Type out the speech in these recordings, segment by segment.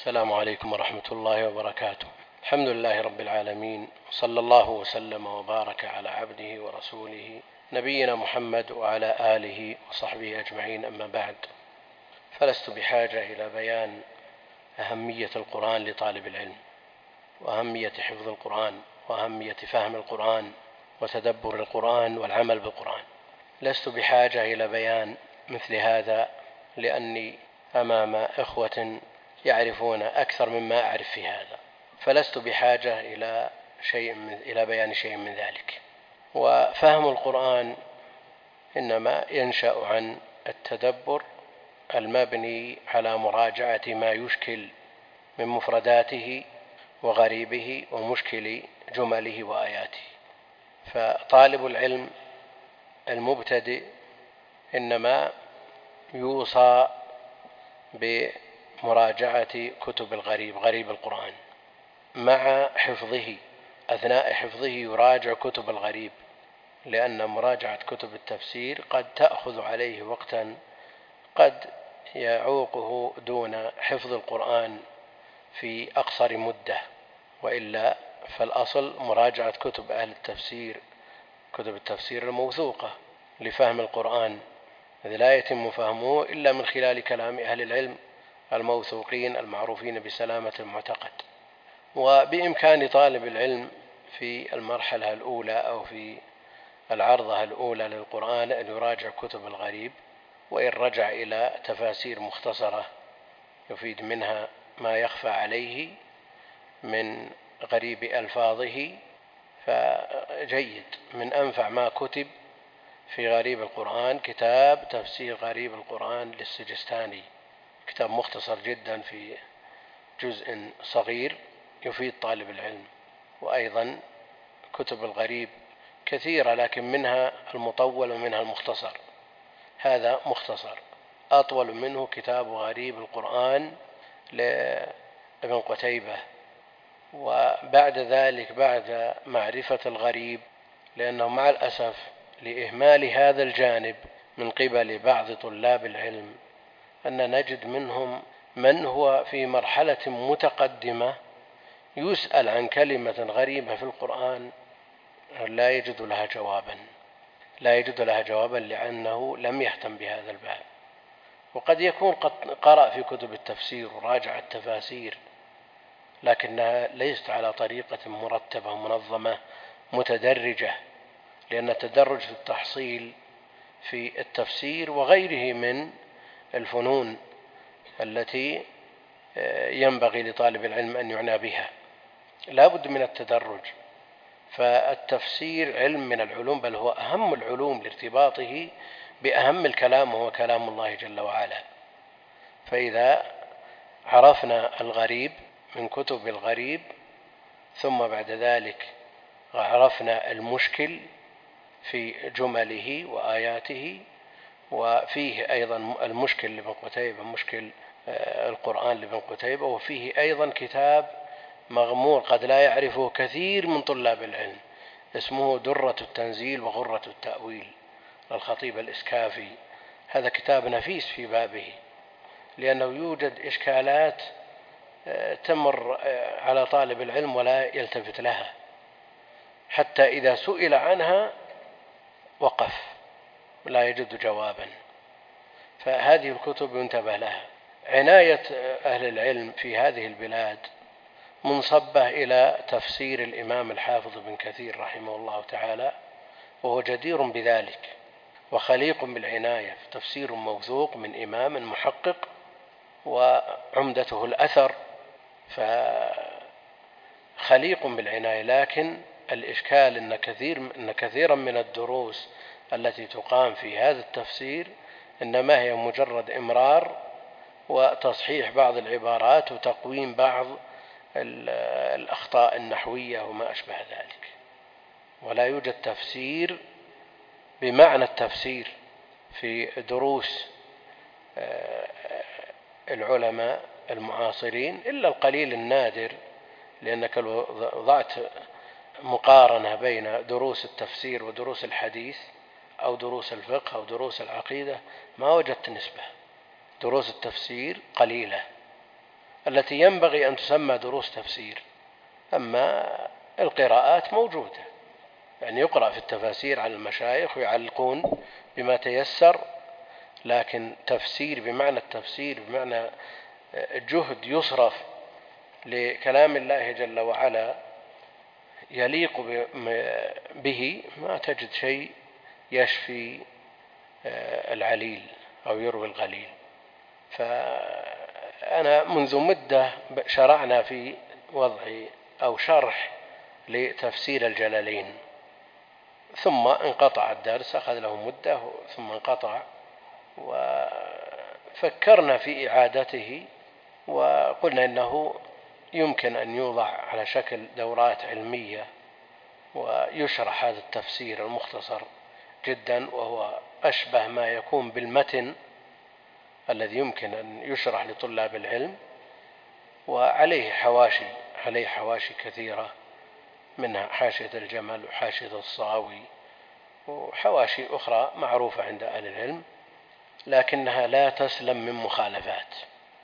السلام عليكم ورحمة الله وبركاته. الحمد لله رب العالمين، صلى الله وسلم وبارك على عبده ورسوله نبينا محمد وعلى آله وصحبه أجمعين، أما بعد، فلست بحاجة إلى بيان أهمية القرآن لطالب العلم، وأهمية حفظ القرآن، وأهمية فهم القرآن، وتدبر القرآن والعمل بالقرآن. لست بحاجة إلى بيان مثل هذا، لأني أمام إخوة يعرفون أكثر مما أعرف في هذا، فلست بحاجة إلى بيان شيء من ذلك. وفهم القرآن إنما ينشأ عن التدبر المبني على مراجعة ما يشكل من مفرداته وغريبه ومشكل جمله وآياته. فطالب العلم المبتدئ إنما يوصى بمراجعة كتب غريب القرآن مع حفظه. أثناء حفظه يراجع كتب الغريب، لأن مراجعة كتب التفسير قد تأخذ عليه وقتا قد يعوقه دون حفظ القرآن في أقصر مدة، وإلا فالأصل مراجعة كتب أهل التفسير، كتب التفسير الموثوقة لفهم القرآن، إذ لا يتم فهمه إلا من خلال كلام أهل العلم الموثوقين المعروفين بسلامة المعتقد. وبإمكان طالب العلم في المرحلة الأولى أو في العرضة الأولى للقرآن أن يراجع كتب الغريب، وإن رجع إلى تفاسير مختصرة يفيد منها ما يخفى عليه من غريب ألفاظه فجيد. من أنفع ما كتب في غريب القرآن كتاب تفسير غريب القرآن للسجستاني، كتاب مختصر جدا في جزء صغير يفيد طالب العلم. وأيضا كتب الغريب كثيرة، لكن منها المطول ومنها المختصر. هذا مختصر، أطول منه كتاب غريب القرآن لابن قتيبة. وبعد ذلك، بعد معرفة الغريب، لأنه مع الأسف لإهمال هذا الجانب من قبل بعض طلاب العلم أن نجد منهم من هو في مرحلة متقدمة يسأل عن كلمة غريبة في القرآن لا يجد لها جوابا لأنه لم يهتم بهذا الباب. وقد يكون قد قرأ في كتب التفسير وراجع التفاسير، لكنها ليست على طريقة مرتبة منظمة متدرجة، لأن التدرج في التحصيل في التفسير وغيره من الفنون التي ينبغي لطالب العلم أن يعنى بها لا بد من التدرج. فالتفسير علم من العلوم، بل هو أهم العلوم لارتباطه بأهم الكلام، وهو كلام الله جل وعلا. فإذا عرفنا الغريب من كتب الغريب، ثم بعد ذلك عرفنا المشكل في جمله وآياته، وفيه أيضا المشكل لابن قتيبة، مشكل القرآن لابن قتيبة، وفيه أيضا كتاب مغمور قد لا يعرفه كثير من طلاب العلم اسمه درة التنزيل وغرة التأويل للخطيب الإسكافي. هذا كتاب نفيس في بابه، لأنه يوجد إشكالات تمر على طالب العلم ولا يلتفت لها، حتى إذا سئل عنها وقف ولا يجد جوابا. فهذه الكتب ينتبه لها. عناية أهل العلم في هذه البلاد منصبة إلى تفسير الإمام الحافظ ابن كثير رحمه الله تعالى، وهو جدير بذلك وخليق بالعناية، تفسير موثوق من إمام محقق وعمدته الأثر، فخليق بالعناية. لكن الإشكال أن كثيرا من الدروس التي تقام في هذا التفسير إنما هي مجرد إمرار وتصحيح بعض العبارات وتقويم بعض الأخطاء النحوية وما أشبه ذلك، ولا يوجد تفسير بمعنى التفسير في دروس العلماء المعاصرين إلا القليل النادر. لأنك لو وضعت مقارنة بين دروس التفسير ودروس الحديث أو دروس الفقه أو دروس العقيدة ما وجدت نسبة. دروس التفسير قليلة التي ينبغي أن تسمى دروس تفسير. أما القراءات موجودة، يعني يقرأ في التفاسير على المشايخ ويعلقون بما تيسر، لكن تفسير بمعنى التفسير بمعنى جهد يصرف لكلام الله جل وعلا يليق به، ما تجد شيء يشفي العليل أو يروي الغليل. فأنا منذ مدة شرعنا في وضع أو شرح لتفسير الجلالين، ثم انقطع الدرس، أخذ له مدة ثم انقطع، وفكرنا في إعادته وقلنا إنه يمكن أن يوضع على شكل دورات علمية ويشرح هذا التفسير المختصر جدا، وهو أشبه ما يكون بالمتن الذي يمكن أن يشرح لطلاب العلم، وعليه حواشي كثيرة، منها حاشية الجمل وحاشية الصاوي وحواشي أخرى معروفة عند أهل العلم، لكنها لا تسلم من مخالفات،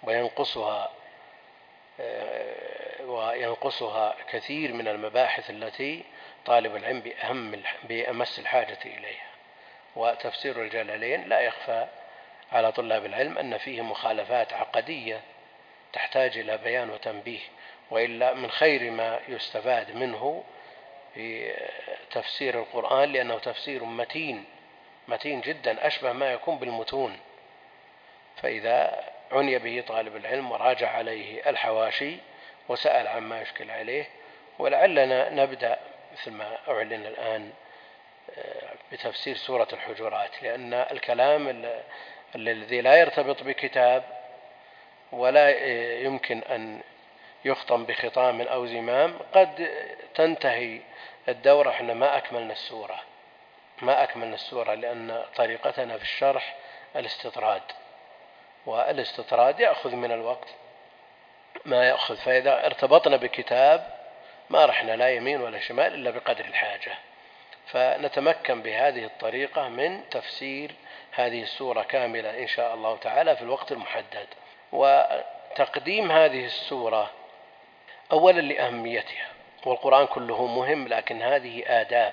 وينقصها كثير من المباحث التي طالب العلم بأمس الحاجة إليها. وتفسير الجلالين لا يخفى على طلاب العلم أن فيه مخالفات عقدية تحتاج إلى بيان وتنبيه، وإلا من خير ما يستفاد منه في تفسير القرآن، لأنه تفسير متين جدا، أشبه ما يكون بالمتون. فإذا عني به طالب العلم وراجع عليه الحواشي وسأل عما يشكل عليه، ولعلنا نبدأ مثل ما أعلن الآن بتفسير سورة الحجرات، لأن الكلام الذي لا يرتبط بكتاب ولا يمكن أن يخطم بخطام أو زمام قد تنتهي الدورة احنا ما أكملنا السورة، لأن طريقتنا في الشرح والاستطراد يأخذ من الوقت ما يأخذ، فإذا ارتبطنا بكتاب ما رحنا لا يمين ولا شمال إلا بقدر الحاجة. فنتمكن بهذه الطريقة من تفسير هذه السورة كاملة إن شاء الله تعالى في الوقت المحدد. وتقديم هذه السورة أولا لأهميتها، والقرآن كله مهم، لكن هذه آداب،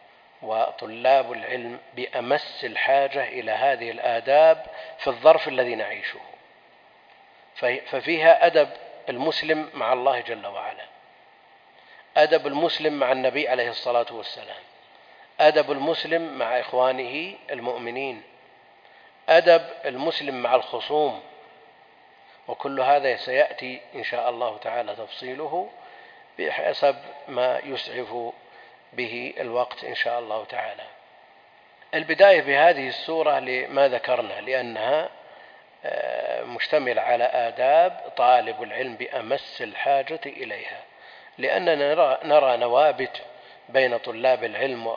وطلاب العلم بأمس الحاجة إلى هذه الآداب في الظرف الذي نعيشه. ففيها أدب المسلم مع الله جل وعلا، أدب المسلم مع النبي عليه الصلاة والسلام، أدب المسلم مع إخوانه المؤمنين، أدب المسلم مع الخصوم، وكل هذا سيأتي إن شاء الله تعالى تفصيله بحسب ما يسعف به الوقت إن شاء الله تعالى. البداية بهذه السورة لما ذكرنا، لأنها مشتمل على آداب طالب العلم بأمس الحاجة إليها، لأننا نرى نوابت بين طلاب العلم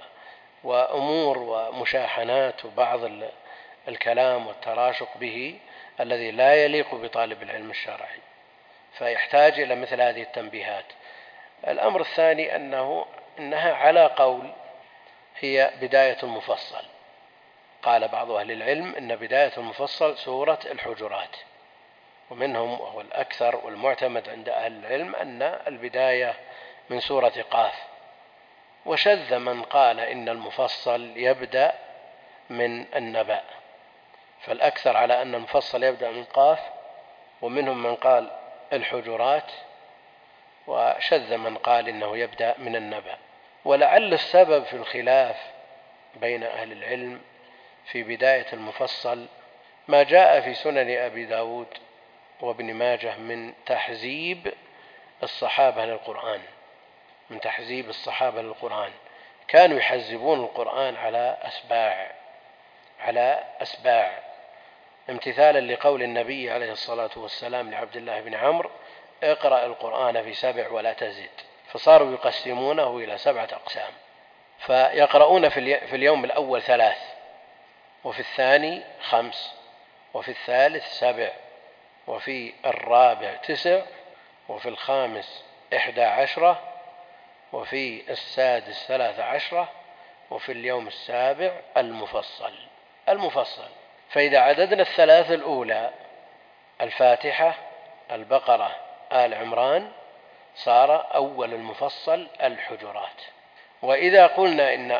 وأمور ومشاحنات وبعض الكلام والتراشق به الذي لا يليق بطالب العلم الشرعي، فيحتاج إلى مثل هذه التنبيهات. الأمر الثاني إنها على قول هي بداية المفصل. قال بعض أهل العلم إن بداية المفصل سورة الحجرات، ومنهم وهو الأكثر والمعتمد عند أهل العلم أن البداية من سورة قاف، وشذ من قال إن المفصل يبدأ من النبأ، فالأكثر على أن المفصل يبدأ من قاف، ومنهم من قال الحجرات، وشذ من قال إنه يبدأ من النبأ. ولعل السبب في الخلاف بين أهل العلم في بداية المفصل ما جاء في سنن أبي داود وابن ماجه من تحزيب الصحابة للقرآن، كانوا يحزبون القرآن على أسباع امتثالا لقول النبي عليه الصلاة والسلام لعبد الله بن عمرو: اقرأ القرآن في 7 ولا تزد، فصاروا يقسمونه إلى 7 أقسام، فيقرؤون في اليوم الأول 3، وفي الثاني 5، وفي الثالث 7، وفي الرابع 9، وفي الخامس 11، وفي السادس 13، وفي اليوم السابع المفصل. فإذا عددنا 3 الأولى: الفاتحة، البقرة آل عمران صار أول المفصل الحجرات. وإذا قلنا إن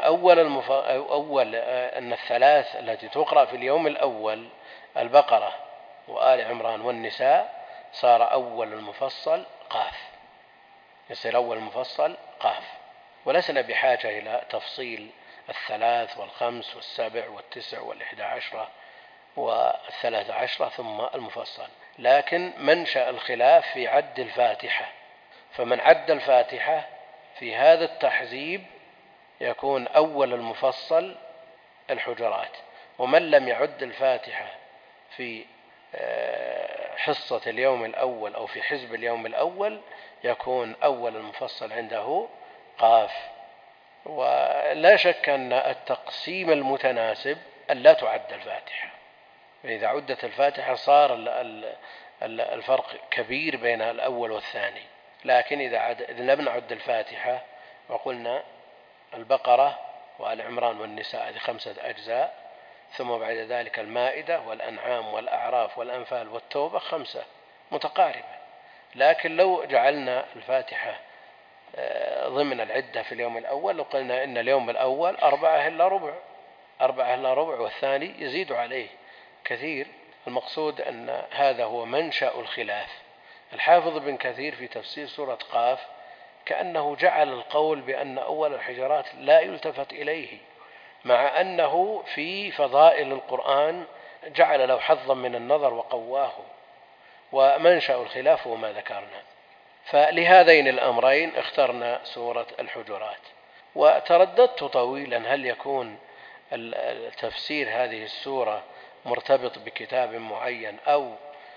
أن الثلاث التي تقرأ في اليوم الأول البقرة وآل عمران والنساء صار أول المفصل قاف، يصير أول المفصل قاف، ولسنا بحاجة إلى تفصيل الثلاث والخمس والسبع والتسع والإحدى عشرة والثلاث عشرة ثم المفصل. لكن منشأ الخلاف في عد الفاتحة، فمن عد الفاتحة في هذا التحزيب يكون أول المفصل الحجرات، ومن لم يعد الفاتحة في حصة اليوم الأول أو في حزب اليوم الأول يكون أول المفصل عنده قاف. ولا شك أن التقسيم المتناسب أن لا تعد الفاتحة، فإذا عدت الفاتحة صار الفرق كبير بين الأول والثاني. لكن إذا لم نعد الفاتحة وقلنا البقرة وآل عمران والنساء هذه 5 أجزاء، ثم بعد ذلك المائدة والأنعام والأعراف والأنفال والتوبة 5 متقاربة. لكن لو جعلنا الفاتحة ضمن العدة في اليوم الأول وقلنا إن اليوم الأول 4 إلا ربع والثاني يزيد عليه كثير. المقصود أن هذا هو منشأ الخلاف. الحافظ ابن كثير في تفسير سورة قاف كأنه جعل القول بأن أول الحجرات لا يلتفت إليه، مع أنه في فضائل القرآن جعل له حظا من النظر وقواه، ومنشأ الخلاف هو ما ذكرنا. فلهذين الأمرين اخترنا سورة الحجرات. وترددت طويلا هل يكون تفسير هذه السورة مرتبط بكتاب معين أو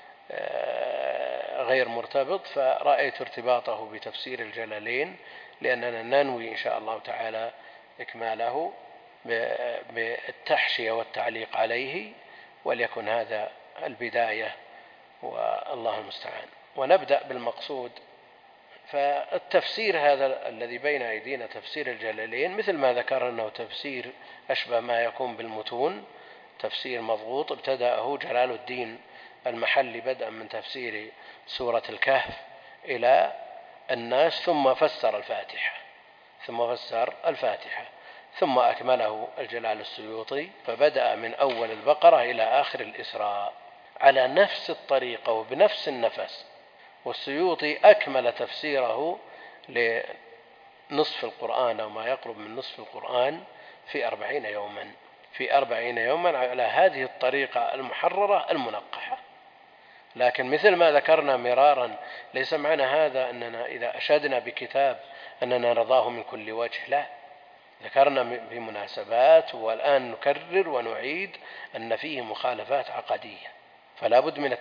غير مرتبط، فرأيت ارتباطه بتفسير الجلالين، لأننا ننوي إن شاء الله تعالى إكماله بالتحشية والتعليق عليه، وليكن هذا البداية والله المستعان. ونبدأ بالمقصود. فالتفسير هذا الذي بين أيدينا تفسير الجلالين مثل ما ذكر أنه تفسير أشبه ما يكون بالمتون، تفسير مضغوط ابتدأه جلال الدين المحلي بدءا من تفسير سورة الكهف إلى الناس، ثم فسر الفاتحة ثم أكمله الجلال السيوطي، فبدأ من أول البقرة إلى آخر الإسراء على نفس الطريقة وبنفس النفس. والسيوطي أكمل تفسيره لنصف القرآن أو ما يقرب من نصف القرآن في 40 يوما على هذه الطريقة المحررة المنقحة. لكن مثل ما ذكرنا مرارا ليس معنى هذا أننا إذا أشدنا بكتاب أننا نرضاه من كل وجه، لا، ذكرنا بمناسبات، والآن نكرر ونعيد أن فيه مخالفات عقدية فلا بد من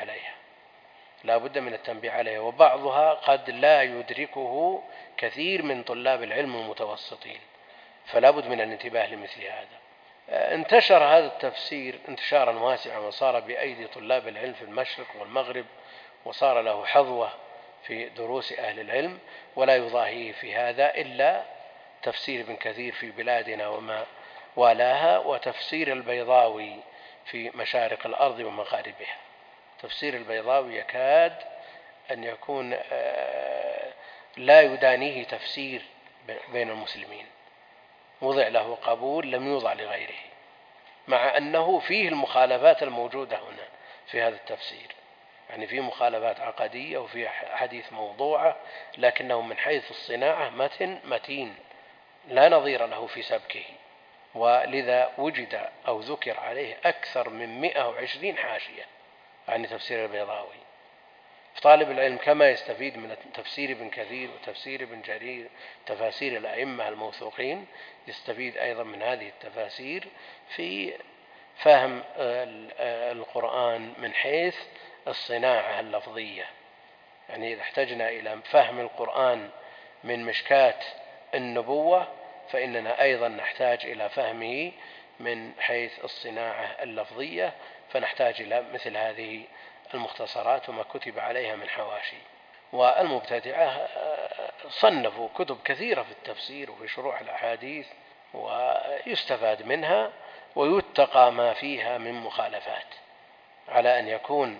التنبيه عليها، وبعضها قد لا يدركه كثير من طلاب العلم المتوسطين، فلا بد من الانتباه لمثل هذا. انتشر هذا التفسير انتشارا واسعا وصار بأيدي طلاب العلم في المشرق والمغرب، وصار له حظوة في دروس أهل العلم، ولا يضاهيه في هذا إلا تفسير ابن كثير في بلادنا وما والاها، وتفسير البيضاوي في مشارق الأرض ومغاربها. تفسير البيضاوي يكاد أن يكون لا يدانيه تفسير بين المسلمين، وضع له قبول لم يوضع لغيره، مع أنه فيه المخالفات الموجودة هنا في هذا التفسير، يعني فيه مخالفات عقدية وفيه حديث موضوعة، لكنه من حيث الصناعة متين لا نظير له في سبكه، ولذا وجد أو ذكر عليه أكثر من 120 حاشية عن تفسير البيضاوي. طالب العلم كما يستفيد من تفسير ابن كثير وتفسير ابن جرير تفاسير الأئمة الموثوقين، يستفيد أيضا من هذه التفاسير في فهم القرآن من حيث الصناعة اللفظية. يعني إذا احتجنا إلى فهم القرآن من مشكاة النبوة فإننا أيضا نحتاج إلى فهمه من حيث الصناعة اللفظية، فنحتاج إلى مثل هذه المختصرات وما كتب عليها من حواشي. والمبتدعة صنفوا كتب كثيرة في التفسير وفي شروح الأحاديث، ويستفاد منها ويتقى ما فيها من مخالفات، على أن يكون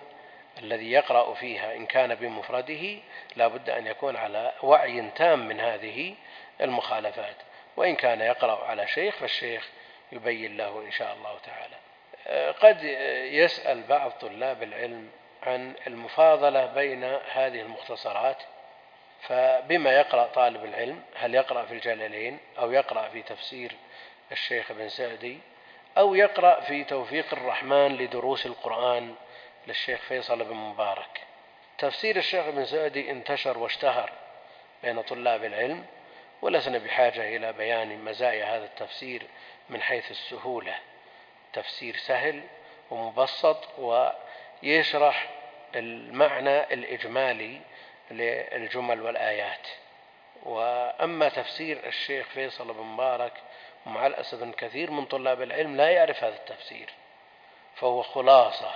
الذي يقرأ فيها إن كان بمفرده لا بد أن يكون على وعي تام من هذه المخالفات، وإن كان يقرأ على شيخ فالشيخ يبين له إن شاء الله تعالى. قد يسأل بعض طلاب العلم عن المفاضلة بين هذه المختصرات، فبما يقرأ طالب العلم؟ هل يقرأ في الجلالين أو يقرأ في تفسير الشيخ ابن سعدي أو يقرأ في توفيق الرحمن لدروس القرآن للشيخ فيصل بن مبارك؟ تفسير الشيخ ابن سعدي انتشر واشتهر بين طلاب العلم، ولسنا بحاجة إلى بيان مزايا هذا التفسير من حيث السهولة. تفسير سهل ومبسط ويشرح المعنى الإجمالي للجمل والآيات. وأما تفسير الشيخ فيصل بن مبارك ومع الأسف كثير من طلاب العلم لا يعرف هذا التفسير، فهو خلاصة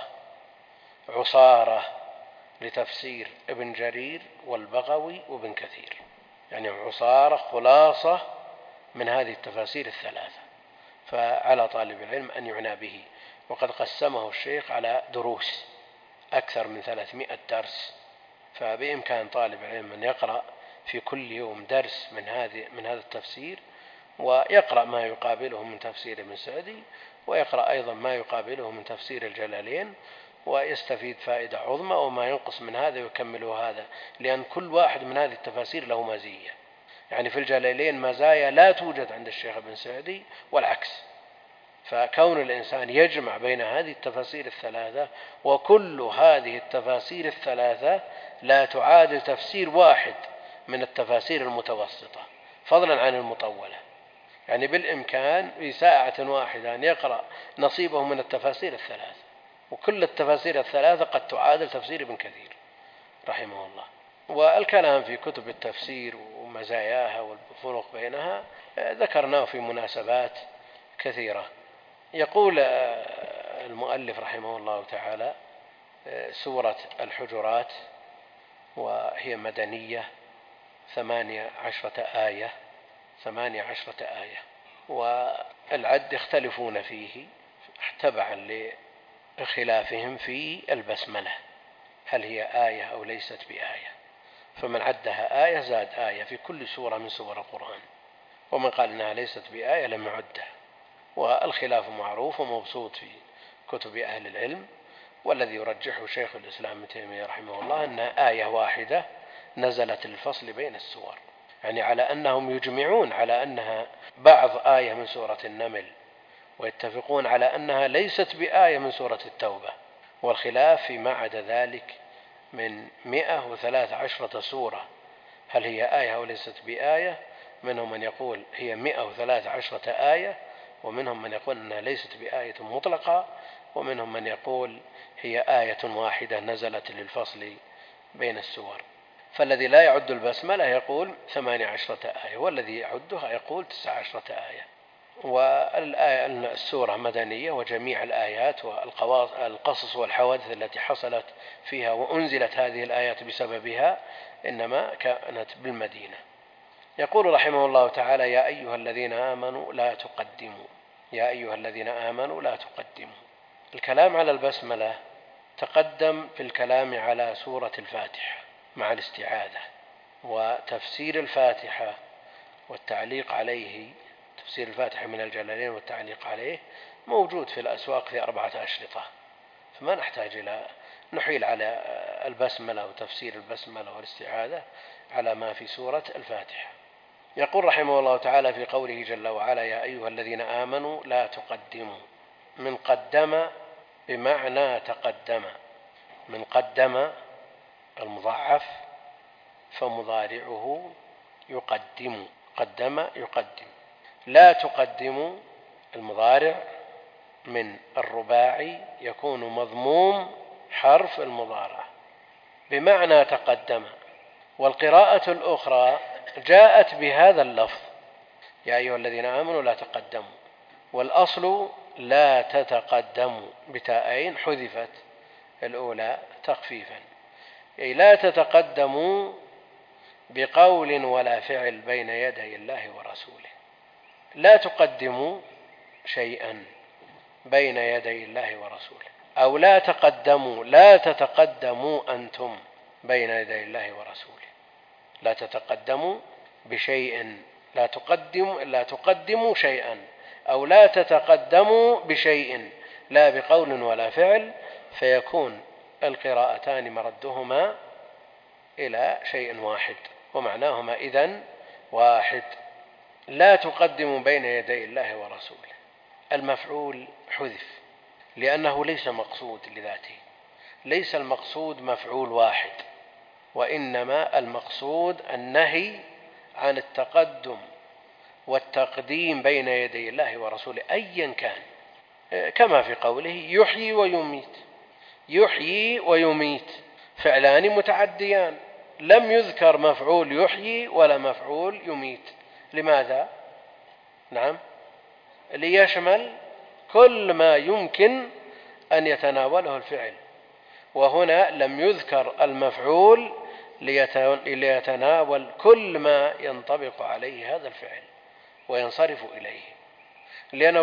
عصارة لتفسير ابن جرير والبغوي وابن كثير، يعني عصارة خلاصة من هذه التفاسير الثلاثة. فعلى طالب العلم أن يعنى به، وقد قسمه الشيخ على دروس أكثر من 300 درس، فبإمكان طالب العلم أن يقرأ في كل يوم درس من هذا التفسير، ويقرأ ما يقابله من تفسير ابن سعدي، ويقرأ أيضا ما يقابله من تفسير الجلالين، ويستفيد فائدة عظمى، وما ينقص من هذا يكمله هذا، لأن كل واحد من هذه التفاسير له مزية. يعني في الجلالين مزايا لا توجد عند الشيخ ابن سعدي والعكس. فكون الإنسان يجمع بين هذه التفاسير الثلاثة، وكل هذه التفاسير الثلاثة لا تعادل تفسير واحد من التفاسير المتوسطة فضلا عن المطولة. يعني بالإمكان في ساعة واحدة أن يقرأ نصيبه من التفاسير الثلاثة، وكل التفاسير الثلاثة قد تعادل تفسير ابن كثير رحمه الله. والكلام في كتب التفسير ومزاياها والفروق بينها ذكرناه في مناسبات كثيرة. يقول المؤلف رحمه الله تعالى: سورة الحجرات وهي مدنية 18 آية، 18 آية، والعد يختلفون فيه تبعا لخلافهم في البسملة، هل هي آية أو ليست بآية. فمن عدها آية زاد آية في كل سورة من سور القرآن، ومن قال إنها ليست بآية لم يعدها. والخلاف معروف ومبسوط في كتب أهل العلم، والذي يرجحه شيخ الإسلام ابن تيمية رحمه الله أنها آية واحدة نزلت للفصل بين السور، يعني على أنهم يجمعون على أنها بعض آية من سورة النمل، ويتفقون على أنها ليست بآية من سورة التوبة. والخلاف فيما عدا ذلك من 113 سورة هل هي آية أو ليست بآية. منهم من يقول هي 113 آية، ومنهم من يقول أنها ليست بآية مطلقة، ومنهم من يقول هي آية واحدة نزلت للفصل بين السور. فالذي لا يعد البسملة يقول 18 آية، والذي يعدها يقول 19 آية. والسورة مدنية، وجميع الآيات والقصص والحوادث التي حصلت فيها وأنزلت هذه الآيات بسببها إنما كانت بالمدينة. يقول رحمه الله تعالى: يا أيها الذين آمنوا لا تقدموا، يا أيها الذين آمنوا لا تقدموا. الكلام على البسملة تقدم في الكلام على سورة الفاتحة مع الاستعاذة، وتفسير الفاتحة والتعليق عليه، تفسير الفاتحة من الجلالين والتعليق عليه موجود في الأسواق في 4 أشرطة، فما نحتاج إلى نحيل على البسملة وتفسير البسملة والاستعاذة على ما في سورة الفاتحة. يقول رحمه الله تعالى في قوله جل وعلا: يا أيها الذين آمنوا لا تقدموا. من قدم بمعنى تقدم، من قدم المضاعف فمضارعه يقدم، قدم يقدم. لا تقدموا المضارع من الرباعي يكون مضموم حرف المضارع بمعنى تقدم. والقراءة الأخرى جاءت بهذا اللفظ: يا أيها الذين آمنوا لا تقدموا، والأصل لا تتقدموا بتاءين حذفت الأولى تخفيفا، أي لا تتقدموا بقول ولا فعل بين يدي الله ورسوله. لا تقدموا شيئا بين يدي الله ورسوله، أو لا تتقدموا أنتم بين يدي الله ورسوله. لا تتقدموا بشيء، لا تقدموا شيئا، أو لا تتقدموا بشيء لا بقول ولا فعل، فيكون القراءتان مردهما إلى شيء واحد ومعناهما إذن واحد. لا تقدموا بين يدي الله ورسوله. المفعول حذف لأنه ليس مقصود لذاته، ليس المقصود مفعول واحد، وإنما المقصود النهي عن التقدم والتقديم بين يدي الله ورسوله أيا كان، كما في قوله يحيي ويميت. يحيي ويميت فعلان متعديان، لم يذكر مفعول يحيي ولا مفعول يميت. لماذا؟ نعم، ليشمل كل ما يمكن أن يتناوله الفعل، وهنا لم يذكر المفعول ليتناول كل ما ينطبق عليه هذا الفعل وينصرف إليه. لأنه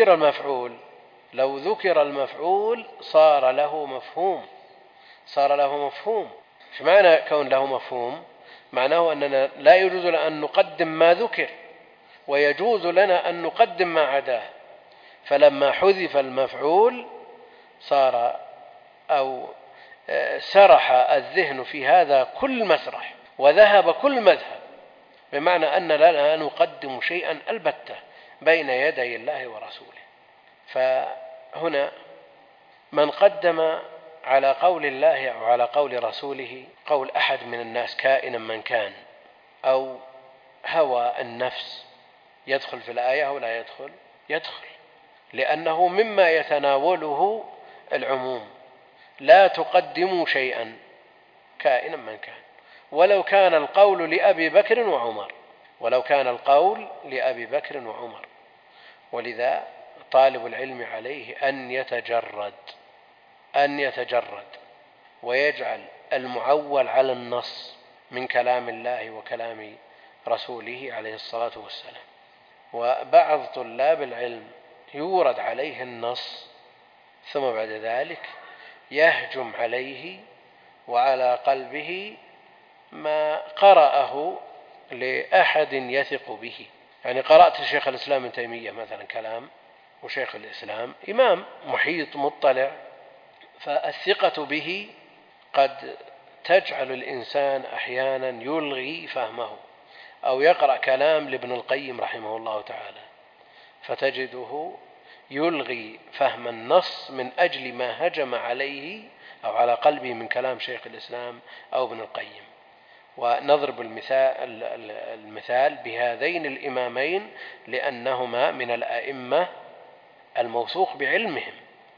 لو ذكر المفعول صار له مفهوم. إيش معنى كون له مفهوم؟ معناه أننا لا يجوز لنا أن نقدم ما ذكر، ويجوز لنا أن نقدم ما عداه. فلما حذف المفعول صار أو سرح الذهن في هذا كل مسرح وذهب كل مذهب، بمعنى أن لا نقدم شيئا البتة بين يدي الله ورسوله. فهنا من قدم على قول الله أو على قول رسوله قول أحد من الناس كائنا من كان، أو هوى النفس، يدخل في الآية أو لا يدخل؟ يدخل، لأنه مما يتناوله العموم. لا تقدموا شيئا كائنا من كان، ولو كان القول لأبي بكر وعمر. ولذا طالب العلم عليه أن يتجرد ويجعل المعول على النص من كلام الله وكلام رسوله عليه الصلاة والسلام. وبعض طلاب العلم يورد عليه النص ثم بعد ذلك يهجم عليه وعلى قلبه ما قرأه لأحد يثق به. يعني قرأت شيخ الإسلام ابن تيمية مثلا كلام، وشيخ الإسلام إمام محيط مطلع، فالثقة به قد تجعل الإنسان أحيانا يلغي فهمه، أو يقرأ كلام لابن القيم رحمه الله تعالى فتجده يلغي فهم النص من أجل ما هجم عليه أو على قلبه من كلام شيخ الإسلام أو ابن القيم. ونضرب المثال بهذين الإمامين لأنهما من الأئمة الموثوق بعلمهم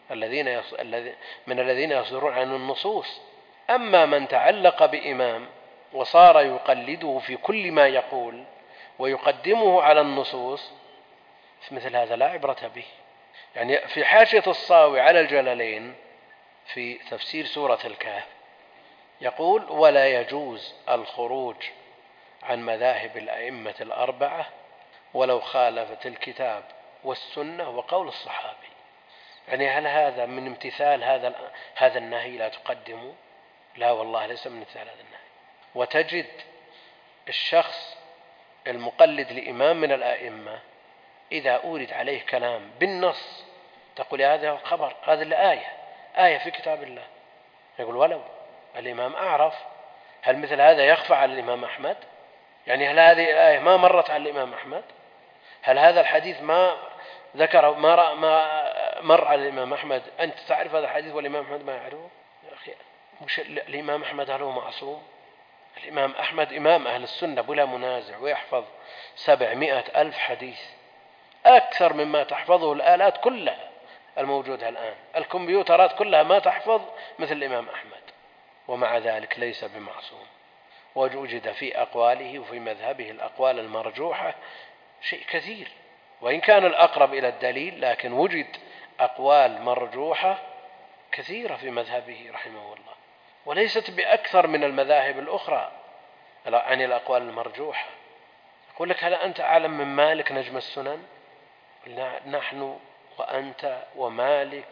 من الذين يصدرون عن النصوص. أما من تعلق بإمام وصار يقلده في كل ما يقول ويقدمه على النصوص، مثل هذا لا عبرة به. يعني في حاشية الصاوي على الجلالين في تفسير سورة الكهف يقول: ولا يجوز الخروج عن مذاهب الأئمة الأربعة ولو خالفت الكتاب والسنة وقول الصحابي. يعني هل هذا من امتثال هذا النهي؟ لا تقدموا؟ لا والله ليس من امتثال هذا النهي. وتجد الشخص المقلد لإمام من الأئمة إذا أورد عليه كلام بالنص تقول هذا الخبر، هذا آية في كتاب الله، يقول ولو الإمام أعرف. هل مثل هذا يخفى على الإمام أحمد؟ يعني هل هذه الآية ما مرت على الإمام أحمد؟ هل هذا الحديث ما ذكر ما مر على الإمام أحمد؟ أنت تعرف هذا الحديث والإمام أحمد ما يعرفه؟ يا أخي مش الإمام أحمد هل هو معصوم؟ الإمام أحمد إمام أهل السنة بلا منازع، ويحفظ 700,000 حديث، أكثر مما تحفظه الآلات كلها الموجودة الآن. الكمبيوترات كلها ما تحفظ مثل الإمام أحمد، ومع ذلك ليس بمعصوم. ووجد في أقواله وفي مذهبه الأقوال المرجوحة شيء كثير، وإن كان الأقرب إلى الدليل لكن وجد أقوال مرجوحة كثيرة في مذهبه رحمه الله، وليست بأكثر من المذاهب الأخرى عن الأقوال المرجوحة. يقول لك: هل أنت أعلم من مالك نجم السنن؟ نحن وأنت ومالك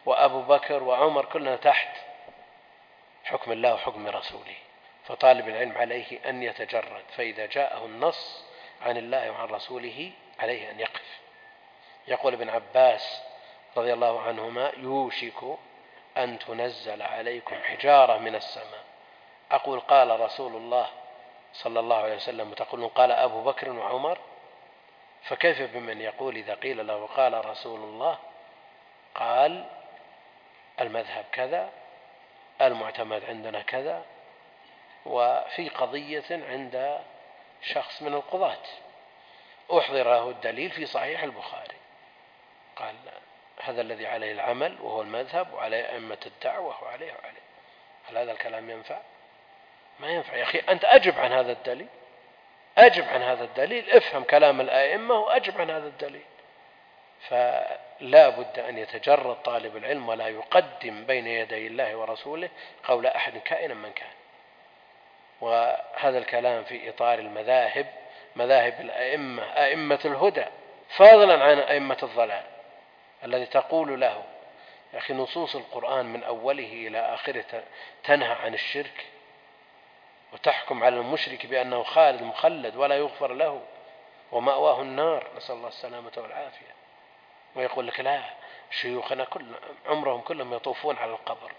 وأبو بكر وعمر كلنا تحت حكم الله وحكم رسوله، فطالب العلم عليه أن يتجرد، فإذا جاءه النص عن الله وعن رسوله عليه أن يقف. يقول ابن عباس رضي الله عنهما: يوشك أن تنزل عليكم حجارة من السماء، أقول قال رسول الله صلى الله عليه وسلم وتقولون قال أبو بكر وعمر، فكيف بمن يقول إذا قيل له قال رسول الله قال المذهب كذا، المعتمد عندنا كذا. وفي قضية عند شخص من القضاة أحضر له الدليل في صحيح البخاري، قال هذا الذي عليه العمل وهو المذهب وعليه أئمة الدعوة وعليه. هل هذا الكلام ينفع؟ ما ينفع يا أخي، أنت أجب عن هذا الدليل، أجب عن هذا الدليل، افهم كلام الأئمة وأجب عن هذا الدليل. فلا بد أن يتجرد طالب العلم ولا يقدم بين يدي الله ورسوله قول أحد كائنا من كان. وهذا الكلام في إطار المذاهب، مذاهب الأئمة، أئمة الهدى، فاضلا عن أئمة الضلال الذي تقول له يا أخي نصوص القرآن من أوله إلى آخره تنهى عن الشرك، وتحكم على المشرك بأنه خالد مخلد ولا يغفر له ومأواه النار، نسأل الله السلامة والعافية. ويقول لك لا، شيوخنا عمرهم كلهم يطوفون على القبر.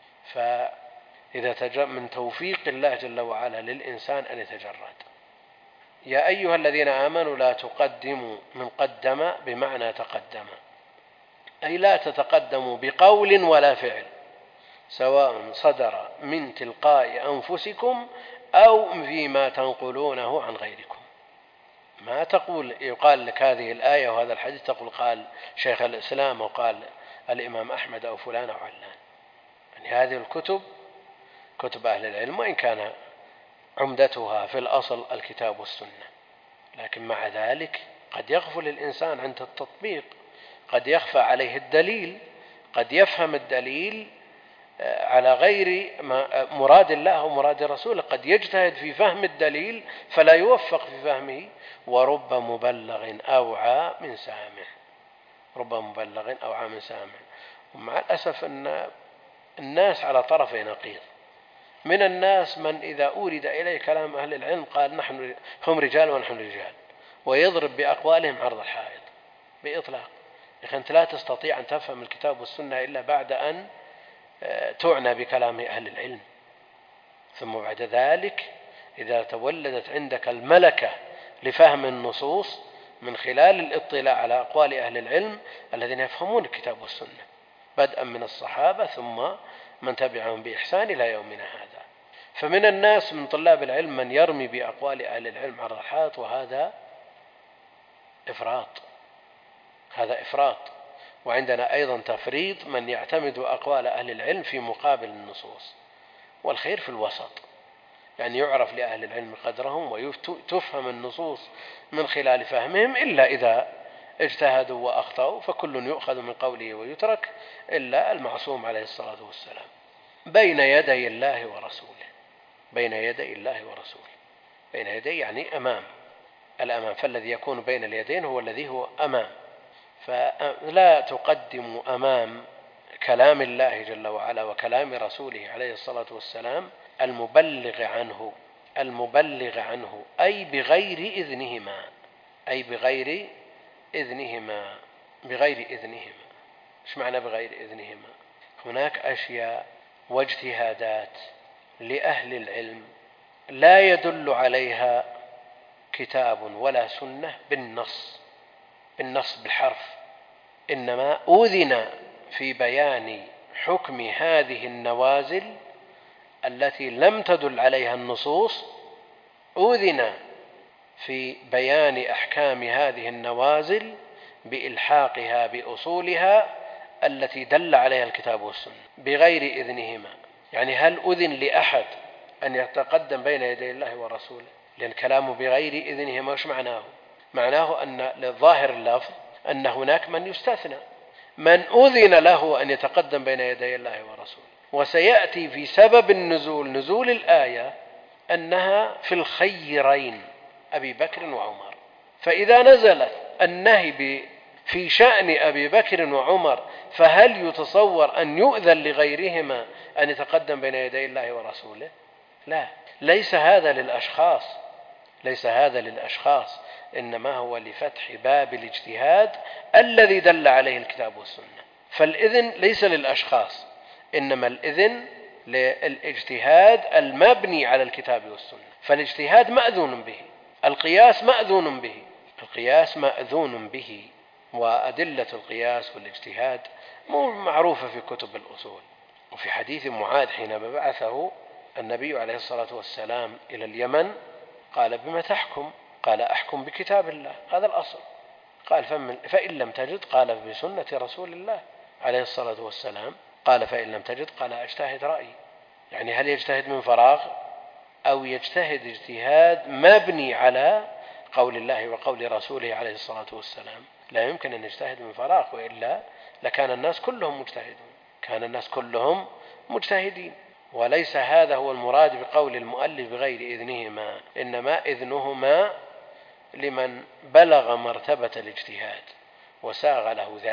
فإذا من توفيق الله جل وعلا للإنسان أن يتجرد. يا أيها الذين آمنوا لا تقدموا، من قدم بمعنى تقدم، أي لا تتقدموا بقول ولا فعل، سواء صدر من تلقاء أنفسكم أو فيما تنقلونه عن غيركم. ما تقول يقال لك هذه الآية وهذا الحديث تقول قال شيخ الإسلام وقال الإمام أحمد أو فلان أو علان. يعني هذه الكتب كتب أهل العلم، وإن كان عمدتها في الأصل الكتاب والسنة، لكن مع ذلك قد يغفل الإنسان عند التطبيق، قد يخفى عليه الدليل، قد يفهم الدليل على غير مراد الله ومراد رسوله، قد يجتهد في فهم الدليل فلا يوفق في فهمه. ورب مبلغ أوعى من سامع، رب مبلغ أوعى من سامع. ومع الأسف أن الناس على طرفي نقيض. من الناس من إذا أورد إليه كلام أهل العلم قال نحن هم رجال ونحن رجال، ويضرب بأقوالهم عرض الحائط بإطلاق. لكن أنت لا تستطيع أن تفهم الكتاب والسنة إلا بعد أن تعنى بكلام أهل العلم. ثم بعد ذلك إذا تولدت عندك الملكة لفهم النصوص من خلال الاطلاع على أقوال أهل العلم الذين يفهمون الكتاب والسنة، بدءا من الصحابة ثم من تبعهم بإحسان إلى يومنا هذا. فمن الناس من طلاب العلم من يرمي بأقوال أهل العلم على الحائط، وهذا إفراط، هذا إفراط. وعندنا أيضا تفريط من يعتمد أقوال أهل العلم في مقابل النصوص. والخير في الوسط، يعني يعرف لأهل العلم قدرهم وتفهم النصوص من خلال فهمهم، إلا إذا اجتهدوا وأخطأوا فكل يؤخذ من قوله ويترك إلا المعصوم عليه الصلاة والسلام. بين يدي الله ورسوله، بين يدي الله ورسوله، بين يدي يعني أمام، الأمام، فالذي يكون بين اليدين هو الذي هو أمام. فلا تقدم أمام كلام الله جل وعلا وكلام رسوله عليه الصلاة والسلام المبلغ عنه، المبلغ عنه أي بغير إذنهما، أي بغير إذنهما، بغير إذنهما. إيش معنى بغير إذنهما؟ هناك أشياء واجتهادات لأهل العلم لا يدل عليها كتاب ولا سنة بالنص بالحرف، إنما أذن في بيان حكم هذه النوازل التي لم تدل عليها النصوص، أذن في بيان أحكام هذه النوازل بإلحاقها بأصولها التي دل عليها الكتاب والسنة بغير إذنهما. يعني هل أذن لأحد أن يتقدم بين يدي الله ورسوله؟ لأن كلامه بغير إذنهما وش معناه؟ معناه أن لظاهر اللفظ أن هناك من يستثنى، من أذن له أن يتقدم بين يدي الله ورسوله. وسيأتي في سبب نزول الآية أنها في الخيرين أبي بكر وعمر. فإذا نزلت النهي في شأن أبي بكر وعمر، فهل يتصور أن يؤذن لغيرهما أن يتقدم بين يدي الله ورسوله؟ لا، ليس هذا للأشخاص، إنما هو لفتح باب الاجتهاد الذي دل عليه الكتاب والسنة. فالإذن ليس للأشخاص، إنما الإذن للاجتهاد المبني على الكتاب والسنة. فالاجتهاد مأذون به، القياس مأذون به، وأدلة القياس والاجتهاد معروفة في كتب الأصول. وفي حديث معاذ حينما بعثه النبي عليه الصلاة والسلام إلى اليمن قال: بما تحكم؟ قال: أحكم بكتاب الله، هذا الأصل. قال: فإن لم تجد؟ قال: بسنة رسول الله عليه الصلاة والسلام. قال: فإن لم تجد؟ قال: أجتهد رأيي. يعني هل يجتهد من فراغ أو يجتهد اجتهاد مبني على قول الله وقول رسوله عليه الصلاة والسلام؟ لا يمكن أن يجتهد من فراغ، وإلا لكان الناس كلهم مجتهدين. وليس هذا هو المراد بقول المؤلف بغير إذنهما، إنما إذنهما لمن بلغ مرتبة الاجتهاد وساغ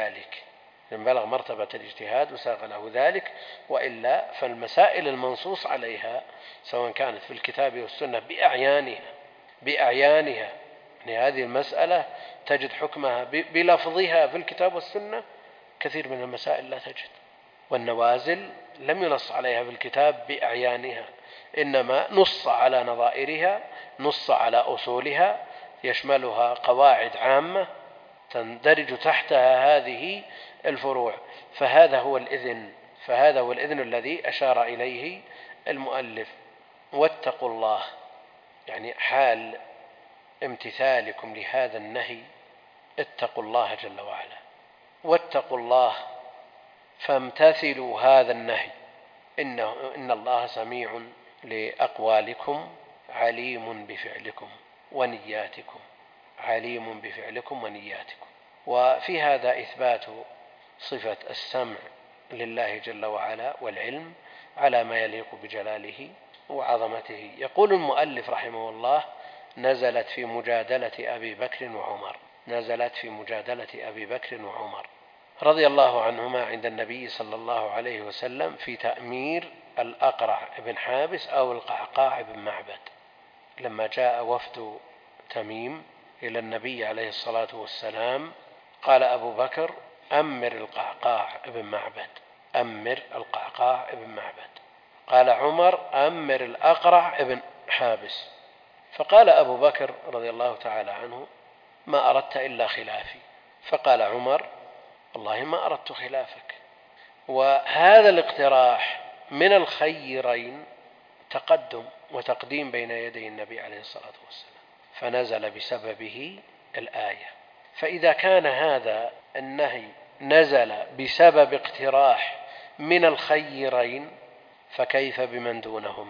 له ذلك، وإلا فالمسائل المنصوص عليها سواء كانت في الكتاب والسنة بأعيانها، يعني هذه المسألة تجد حكمها بلفظها في الكتاب والسنة، كثير من المسائل لا تجد. والنوازل لم ينص عليها في الكتاب بأعيانها، إنما نص على نظائرها، نص على أصولها، يشملها قواعد عامة تندرج تحتها هذه الفروع. فهذا هو الإذن الذي أشار إليه المؤلف. واتقوا الله، يعني حال امتثالكم لهذا النهي، اتقوا الله جل وعلا، واتقوا الله فامتثلوا هذا النهي، إن الله سميع لأقوالكم عليم بفعلكم ونياتكم. وفي هذا إثبات صفة السمع لله جل وعلا والعلم على ما يليق بجلاله وعظمته. يقول المؤلف رحمه الله: نزلت في مجادلة أبي بكر وعمر رضي الله عنهما عند النبي صلى الله عليه وسلم في تأمير الأقرع بن حابس أو القعقاع بن معبد. لما جاء وفد تميم إلى النبي عليه الصلاة والسلام قال أبو بكر: أمر القعقاع بن معبد. قال عمر: أمر الأقرع بن حابس. فقال أبو بكر رضي الله تعالى عنه: ما أردت إلا خلافي. فقال عمر: والله ما أردت خلافك. وهذا الاقتراح من الخيرين تقدم وتقديم بين يدي النبي عليه الصلاة والسلام، فنزل بسببه الآية. فإذا كان هذا النهي نزل بسبب اقتراح من الخيرين، فكيف بمن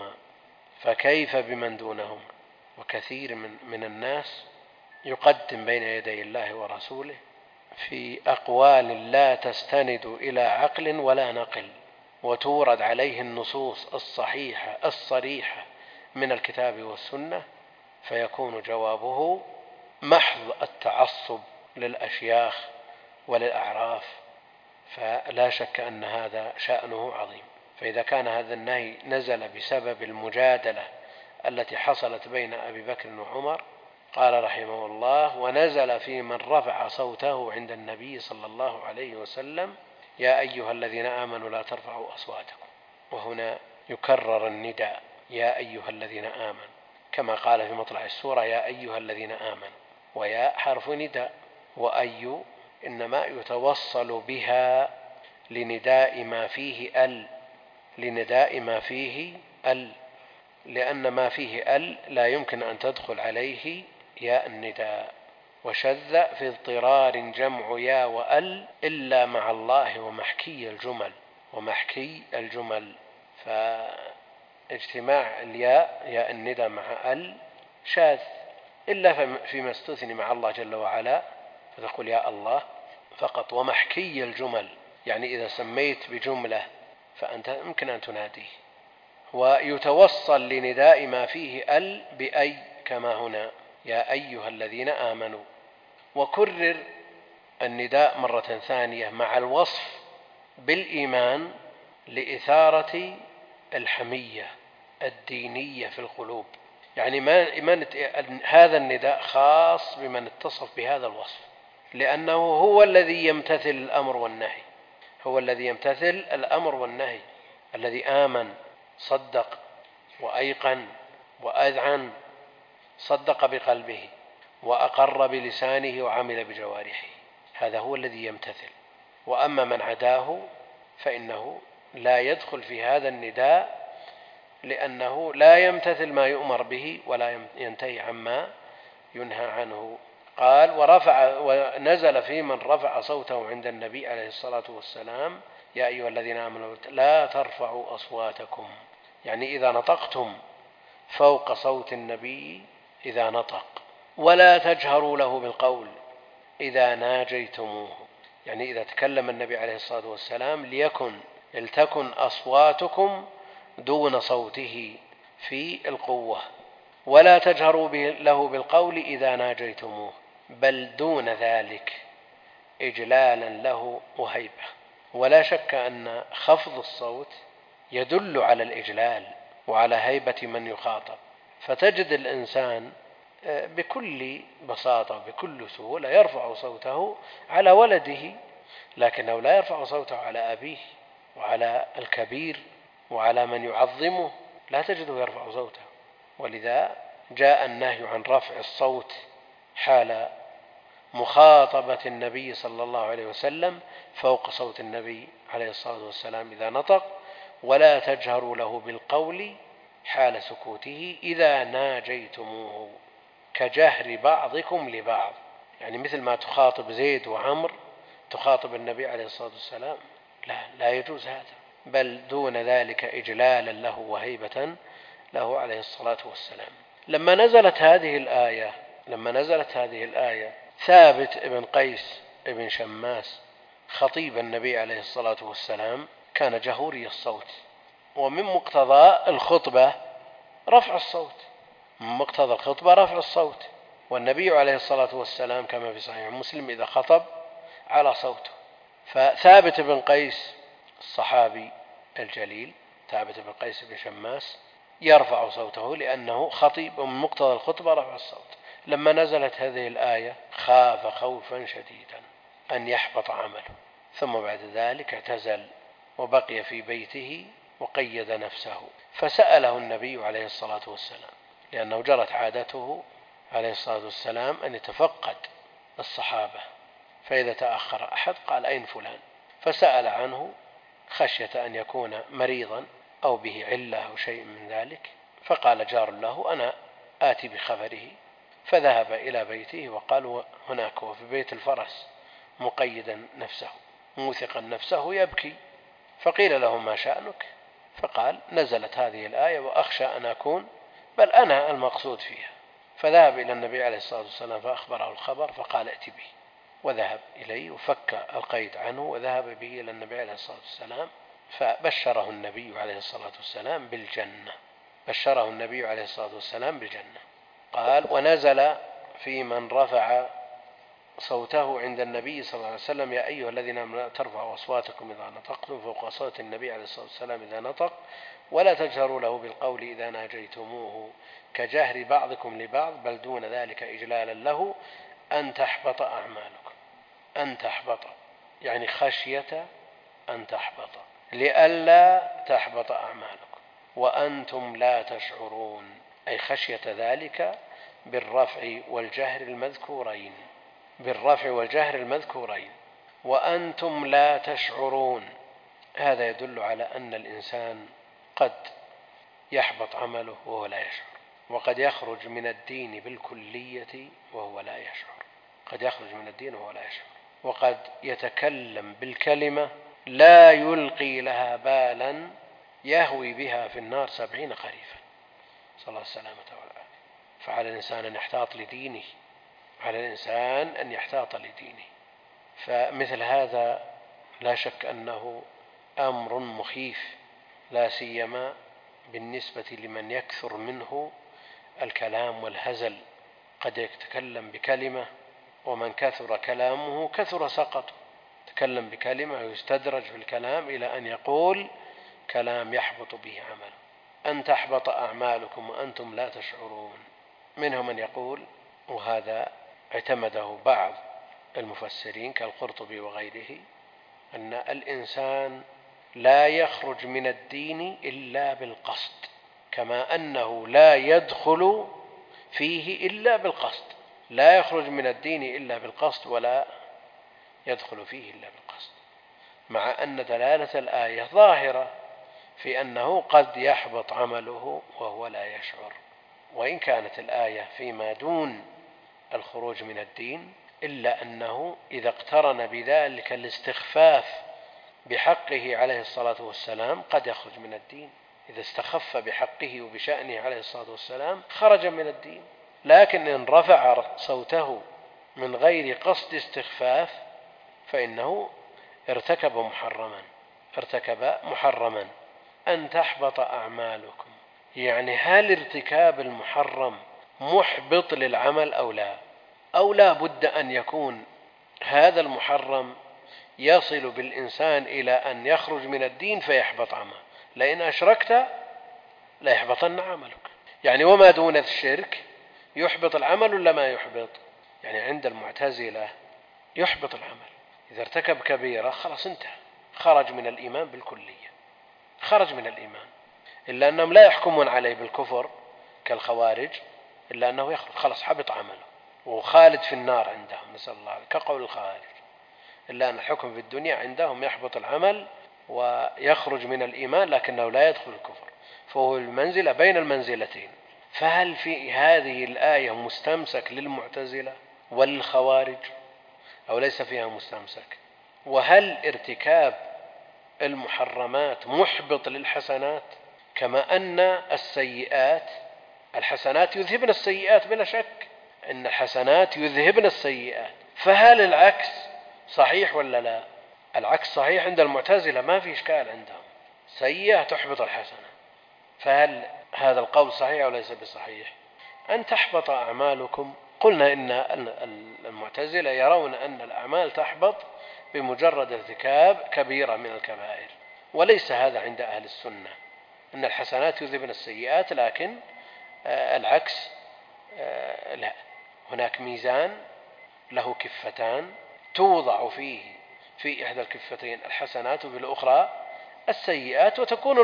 دونهما؟ وكثير من الناس يقدم بين يدي الله ورسوله في أقوال لا تستند إلى عقل ولا نقل، وتورد عليه النصوص الصحيحة الصريحة من الكتاب والسنة، فيكون جوابه محض التعصب للأشياخ وللأعراف. فلا شك أن هذا شأنه عظيم. فإذا كان هذا النهي نزل بسبب المجادلة التي حصلت بين أبي بكر وعمر، قال رحمه الله: ونزل في من رفع صوته عند النبي صلى الله عليه وسلم: يا أيها الذين آمنوا لا ترفعوا أصواتكم. وهنا يكرر النداء: يا أيها الذين آمنوا، كما قال في مطلع السورة: يا أيها الذين آمنوا. ويا حرف نداء، وأي إنما يتوصل بها لنداء ما فيه لأن ما فيه لا يمكن أن تدخل عليه ياء النداء. وشذ في اضطرار جمع يا وأل إلا مع الله ومحكي الجمل. فاجتماع ياء النداء مع شاذ، إلا فيما استثني مع الله جل وعلا فتقول يا الله فقط. ومحكي الجمل يعني إذا سميت بجملة فأنت يمكن أن تناديه. ويتوصل لنداء ما فيه بأي، كما هنا: يا أيها الذين آمنوا. وكرر النداء مرة ثانية مع الوصف بالإيمان لإثارة الحمية الدينية في القلوب. يعني هذا النداء خاص بمن اتصف بهذا الوصف، لأنه هو الذي يمتثل الأمر والنهي، هو الذي يمتثل الأمر والنهي، الذي آمن صدق وأيقن وأذعن، صدق بقلبه وأقر بلسانه وعمل بجوارحه، هذا هو الذي يمتثل. وأما من عداه فإنه لا يدخل في هذا النداء، لأنه لا يمتثل ما يؤمر به ولا ينتهي عما ينهى عنه. قال ونزل في من رفع صوته عند النبي عليه الصلاة والسلام يا أيها الذين آمنوا لا ترفعوا أصواتكم، يعني إذا نطقتم فوق صوت النبي إذا نطق، ولا تجهروا له بالقول إذا ناجيتموه، يعني إذا تكلم النبي عليه الصلاة والسلام لتكن أصواتكم دون صوته في القوة، ولا تجهروا له بالقول إذا ناجيتموه، بل دون ذلك إجلالا له وهيبة. ولا شك أن خفض الصوت يدل على الإجلال وعلى هيبة من يخاطب، فتجد الإنسان بكل بساطة بكل سهولة يرفع صوته على ولده، لكنه لا يرفع صوته على أبيه وعلى الكبير وعلى من يعظمه، لا تجده يرفع صوته. ولذا جاء النهي عن رفع الصوت حال مخاطبة النبي صلى الله عليه وسلم فوق صوت النبي عليه الصلاة والسلام إذا نطق، ولا تجهروا له بالقول حال سكوته إذا ناجيتموه، كجهر بعضكم لبعض، يعني مثل ما تخاطب زيد وعمر تخاطب النبي عليه الصلاة والسلام، لا يجوز هذا، بل دون ذلك إجلالا له وهيبة له عليه الصلاة والسلام. لما نزلت هذه الآية ثابت ابن قيس ابن شماس خطيب النبي عليه الصلاة والسلام كان جهوري الصوت، ومن مقتضى الخطبة رفع الصوت، والنبي عليه الصلاة والسلام كما في صحيح مسلم إذا خطب على صوته. فثابت بن قيس الصحابي الجليل ثابت بن قيس بن شماس يرفع صوته لأنه خطيب، ومن مقتضى الخطبة رفع الصوت. لما نزلت هذه الآية خاف خوفا شديدا أن يحبط عمله، ثم بعد ذلك اعتزل وبقي في بيته وقيد نفسه، فسأله النبي عليه الصلاة والسلام، لأنه جرت عادته عليه الصلاة والسلام أن يتفقد الصحابة، فإذا تأخر أحد قال أين فلان، فسأل عنه خشية أن يكون مريضا أو به علة أو شيء من ذلك، فقال جار له أنا آتي بخبره، فذهب إلى بيته وقال هناك وفي بيت الفرس مقيدا نفسه موثقا نفسه يبكي، فقيل له ما شأنك؟ فقال نزلت هذه الآية وأخشى أن أكون بل أنا المقصود فيها، فذهب إلى النبي عليه الصلاة والسلام فأخبره الخبر، فقال ائت به، وذهب إليه وفك القيد عنه وذهب به إلى النبي عليه الصلاة والسلام، فبشره النبي عليه الصلاة والسلام بالجنة. قال ونزل في من رفع صوته عند النبي صلى الله عليه وسلم يا أيها الذين آمنوا لا ترفعوا أصواتكم إذا نطقتم فوق صوت النبي عليه الصلاة والسلام إذا نطق، ولا تجهروا له بالقول إذا ناجيتموه كجهر بعضكم لبعض، بل دون ذلك إجلالا له أن تحبط أعمالكم. أن تحبط يعني خشية أن تحبط، لئلا تحبط أعمالكم وأنتم لا تشعرون، أي خشية ذلك بالرفع والجهر المذكورين، وأنتم لا تشعرون، هذا يدل على أن الإنسان قد يحبط عمله وهو لا يشعر، وقد يخرج من الدين بالكلية وهو لا يشعر، وقد يتكلم بالكلمة لا يلقي لها بالا يهوي بها في النار 70 خريفا، صلى الله السلامة والعافية. فعلى الإنسان أن يحتاط لدينه، فمثل هذا لا شك أنه أمر مخيف، لا سيما بالنسبة لمن يكثر منه الكلام والهزل، قد يتكلم بكلمة ومن كثر كلامه كثر سقطه. تكلم بكلمة ويستدرج في الكلام إلى أن يقول كلام يحبط به عمله. أن تحبط أعمالكم وأنتم لا تشعرون. منهم من يقول، وهذا اعتمده بعض المفسرين كالقرطبي وغيره، أن الإنسان لا يخرج من الدين إلا بالقصد، كما أنه لا يدخل فيه إلا بالقصد. لا يخرج من الدين إلا بالقصد ولا يدخل فيه إلا بالقصد، مع أن دلالة الآية ظاهرة في أنه قد يحبط عمله وهو لا يشعر. وإن كانت الآية فيما دون الخروج من الدين، إلا أنه إذا اقترن بذلك الاستخفاف بحقه عليه الصلاة والسلام قد يخرج من الدين. إذا استخف بحقه وبشأنه عليه الصلاة والسلام خرج من الدين. لكن إن رفع صوته من غير قصد استخفاف فإنه ارتكب محرما. أن تحبط أعمالكم، يعني هل ارتكاب المحرم محبط للعمل أو لا بد أن يكون هذا المحرم يصل بالإنسان إلى أن يخرج من الدين فيحبط عمله. لئن أشركت لا يحبطن عملك، يعني وما دون الشرك يحبط العمل ولا ما يحبط؟ يعني عند المعتزلة يحبط العمل. إذا ارتكب كبيرة خلاص انتهى، خرج من الإيمان بالكلية، خرج من الإيمان. إلا أنهم لا يحكمون عليه بالكفر كالخوارج، إلا أنه يخرج خلاص حبط عمله وخالد في النار عندهم، نسأل الله كقول الخوارج. إلا أن الحكم في الدنيا عندهم يحبط العمل ويخرج من الإيمان لكنه لا يدخل الكفر، فهو المنزلة بين المنزلتين. فهل في هذه الآية مستمسك للمعتزلة والخوارج أو ليس فيها مستمسك؟ وهل ارتكاب المحرمات محبط للحسنات؟ كما أن الحسنات يذهبن السيئات بلا شك، إن الحسنات يذهبن السيئات. فهل العكس صحيح ولا لا؟ العكس صحيح عند المعتزلة، ما في إشكال عندهم، سيئة تحبط الحسنة. فهل هذا القول صحيح أو ليس بصحيح؟ أن تحبط أعمالكم، قلنا إن المعتزلة يرون أن الأعمال تحبط بمجرد ارتكاب كبيرة من الكبائر، وليس هذا عند أهل السنة، أن الحسنات يذهبن السيئات، لكن العكس لا. هناك ميزان له كفتان توضع فيه في إحدى الكفتين الحسنات وفي الأخرى السيئات،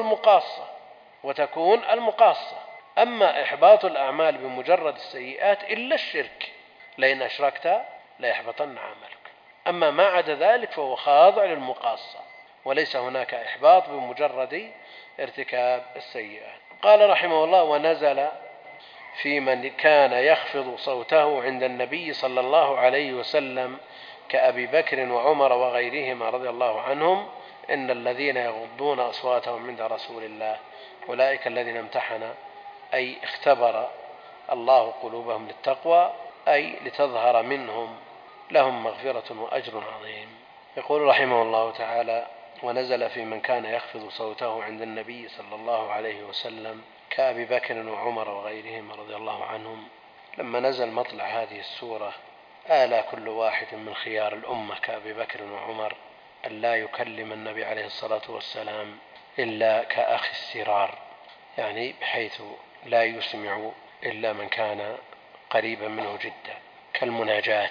وتكون المقاصة. أما إحباط الأعمال بمجرد السيئات إلا الشرك، لئن أشركت لا يحبطن عملك. أما ما عدا ذلك فهو خاضع للمقاصة، وليس هناك إحباط بمجرد ارتكاب السيئات. قال رحمه الله: ونزل في من كان يخفض صوته عند النبي صلى الله عليه وسلم كأبي بكر وعمر وغيرهما رضي الله عنهم: إن الذين يغضون أصواتهم عند رسول الله أولئك الذين امتحن، أي اختبر الله قلوبهم للتقوى، أي لتظهر منهم لهم مغفرة وأجر عظيم. يقول رحمه الله تعالى: ونزل في من كان يخفض صوته عند النبي صلى الله عليه وسلم كأبي بكر وعمر وغيرهم رضي الله عنهم. لما نزل مطلع هذه السورة آلى كل واحد من خيار الأمة كأبي بكر وعمر أن لا يكلم النبي عليه الصلاة والسلام إلا كأخي السرار، يعني بحيث لا يسمع إلا من كان قريبا منه جدا كالمناجاة.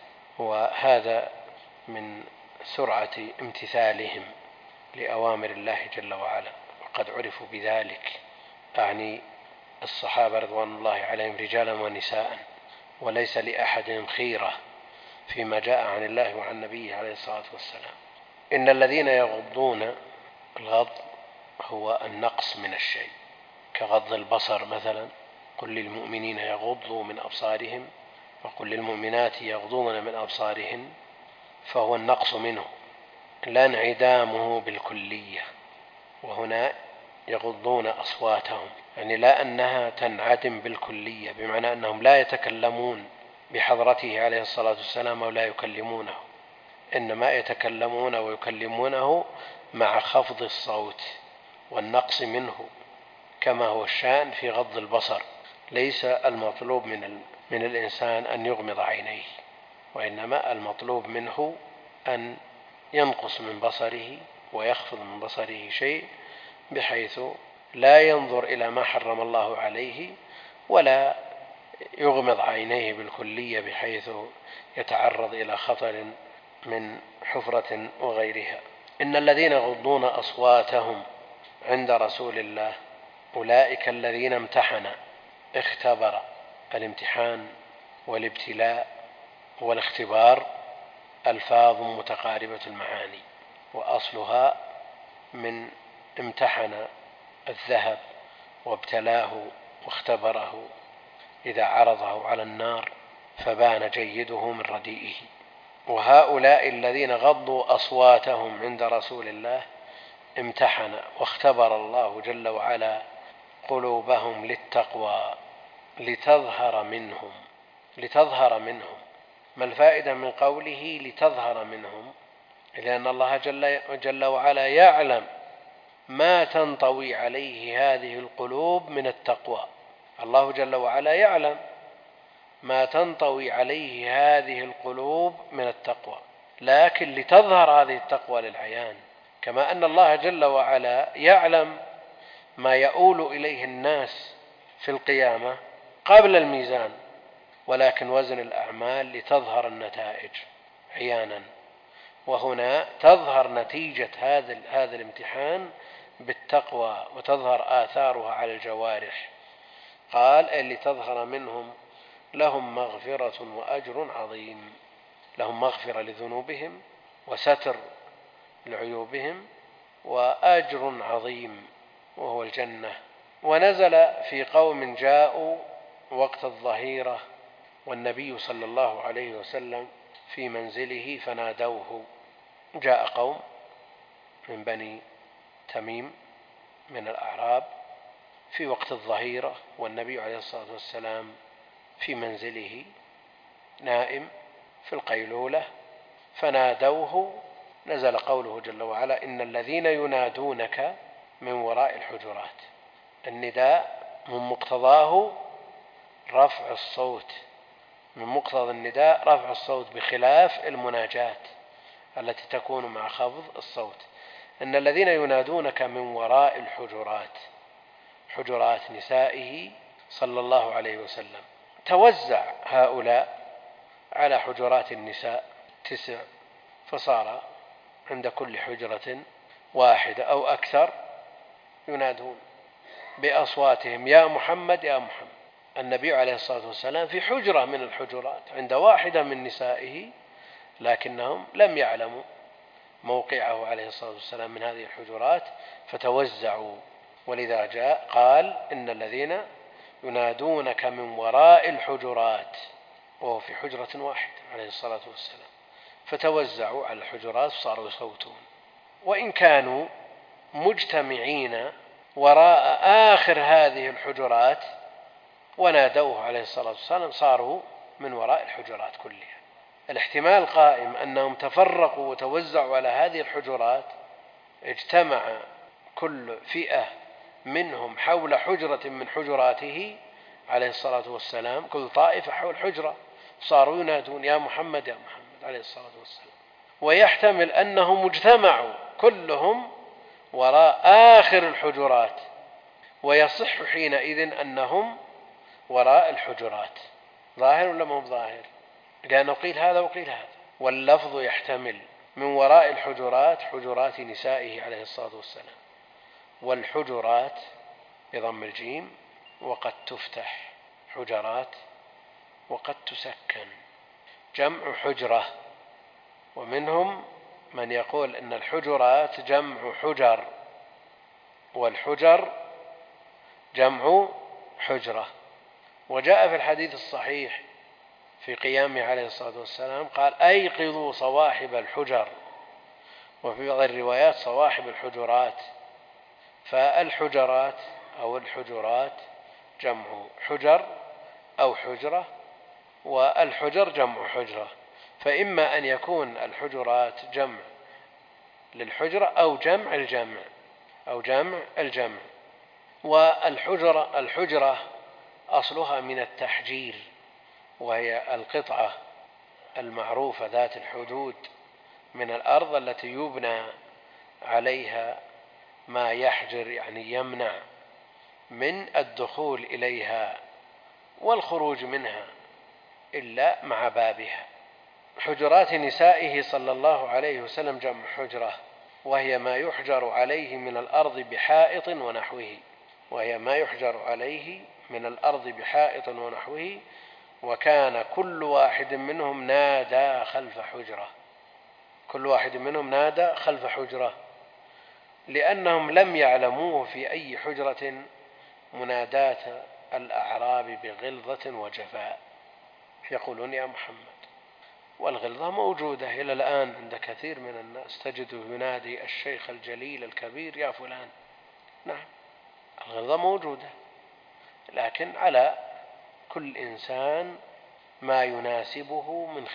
وهذا من سرعة امتثالهم لأوامر الله جل وعلا، وقد عرفوا بذلك، أعني الصحابة رضوان الله عليهم رجالا ونساء، وليس لأحد خيرة فيما جاء عن الله وعن نبيه عليه الصلاة والسلام. إن الذين يغضون، الغض هو النقص من الشيء، كغض البصر مثلا: قل للمؤمنين يغضوا من أبصارهم وقل للمؤمنات يغضون من أبصارهن، فهو النقص منه لا انعدامه بالكلية. وهنا يغضون أصواتهم، يعني لا أنها تنعدم بالكلية، بمعنى أنهم لا يتكلمون بحضرته عليه الصلاة والسلام أو لا يكلمونه، إنما يتكلمون ويكلمونه مع خفض الصوت والنقص منه، كما هو الشأن في غض البصر. ليس المطلوب من الإنسان أن يغمض عينيه، وإنما المطلوب منه أن ينقص من بصره ويخفض من بصره شيء بحيث لا ينظر إلى ما حرم الله عليه ولا يغمض عينيه بالكلية بحيث يتعرض إلى خطر من حفرة وغيرها. إن الذين يغضون أصواتهم عند رسول الله أولئك الذين امتحن اختبر. الامتحان والابتلاء والاختبار ألفاظ متقاربة المعاني، وأصلها من امتحن الذهب وابتلاه واختبره إذا عرضه على النار فبان جيده من رديئه. وهؤلاء الذين غضوا أصواتهم عند رسول الله امتحن واختبر الله جل وعلا قلوبهم للتقوى لتظهر منهم. ما الفائدة من قوله لتظهر منهم؟ لأن الله جل وعلا يعلم ما تنطوي عليه هذه القلوب من التقوى. الله جل وعلا يعلم ما تنطوي عليه هذه القلوب من التقوى، لكن لتظهر هذه التقوى للعيان، كما أن الله جل وعلا يعلم ما يؤول إليه الناس في القيامة قبل الميزان، ولكن وزن الأعمال لتظهر النتائج عيانا. وهنا تظهر نتيجة هذا الامتحان بالتقوى وتظهر آثارها على الجوارح. قال اللي تظهر منهم لهم مغفرة وأجر عظيم، لهم مغفرة لذنوبهم وستر لعيوبهم وأجر عظيم وهو الجنة. ونزل في قوم جاءوا وقت الظهيرة والنبي صلى الله عليه وسلم في منزله فنادوه. جاء قوم من بني تميم من الأعراب في وقت الظهيرة والنبي عليه الصلاة والسلام في منزله نائم في القيلولة فنادوه. نزل قوله جل وعلا إن الذين ينادونك من وراء الحجرات. النداء من مقتضاه رفع الصوت، من مقتضى النداء رفع الصوت بخلاف المناجاة التي تكون مع خفض الصوت. إن الذين ينادونك من وراء الحجرات، حجرات نسائه صلى الله عليه وسلم. توزع هؤلاء على حجرات النساء 9، فصار عند كل حجرة واحدة أو أكثر ينادون بأصواتهم يا محمد يا محمد. النبي عليه الصلاة والسلام في حجرة من الحجرات عند واحدة من نسائه، لكنهم لم يعلموا موقعه عليه الصلاة والسلام من هذه الحجرات فتوزعوا، ولذا جاء قال إن الذين ينادونك من وراء الحجرات، وهو في حجرة واحدة عليه الصلاة والسلام، فتوزعوا على الحجرات صاروا يصوتون. وإن كانوا مجتمعين وراء آخر هذه الحجرات ونادوه عليه الصلاة والسلام صاروا من وراء الحجرات كلها. الاحتمال قائم أنهم تفرقوا وتوزعوا على هذه الحجرات، اجتمع كل فئة منهم حول حجرة من حجراته عليه الصلاة والسلام، كل طائفة حول حجرة صاروا ينادون يا محمد يا محمد عليه الصلاة والسلام. ويحتمل أنهم اجتمعوا كلهم وراء آخر الحجرات، ويصح حينئذ أنهم وراء الحجرات. ظاهر ولا مو ظاهر؟ لأنه قيل هذا وقيل هذا، واللفظ يحتمل من وراء الحجرات حجرات نسائه عليه الصلاة والسلام، والحجرات بضم الجيم وقد تفتح حجرات وقد تسكن، جمع حجرة. ومنهم من يقول إن الحجرات جمع حجر والحجر جمع حجرة. وجاء في الحديث الصحيح في قيامه عليه الصلاة والسلام قال أيقظوا صواحب الحجر، وفي بعض الروايات صواحب الحجرات. فالحجرات أو الحجرات جمع حجر أو حجرة، والحجر جمع حجرة، فإما أن يكون الحجرات جمع للحجرة أو جمع الجمع. والحجرة أصلها من التحجير، وهي القطعة المعروفة ذات الحدود من الأرض التي يبنى عليها ما يحجر يعني يمنع من الدخول إليها والخروج منها إلا مع بابها. حجرات نسائه صلى الله عليه وسلم جمع حجرة، وهي ما يحجر عليه من الأرض بحائط ونحوه، وكان كل واحد منهم نادى خلف حجرة، لأنهم لم يعلموه في أي حجرة مناداة الأعراب بغلظة وجفاء، يقولون يا محمد. والغلظة موجودة إلى الآن عند كثير من الناس، تجده ينادي الشيخ الجليل الكبير يا فلان. نعم، الغلظة موجودة، لكن على كل إنسان ما يناسبه من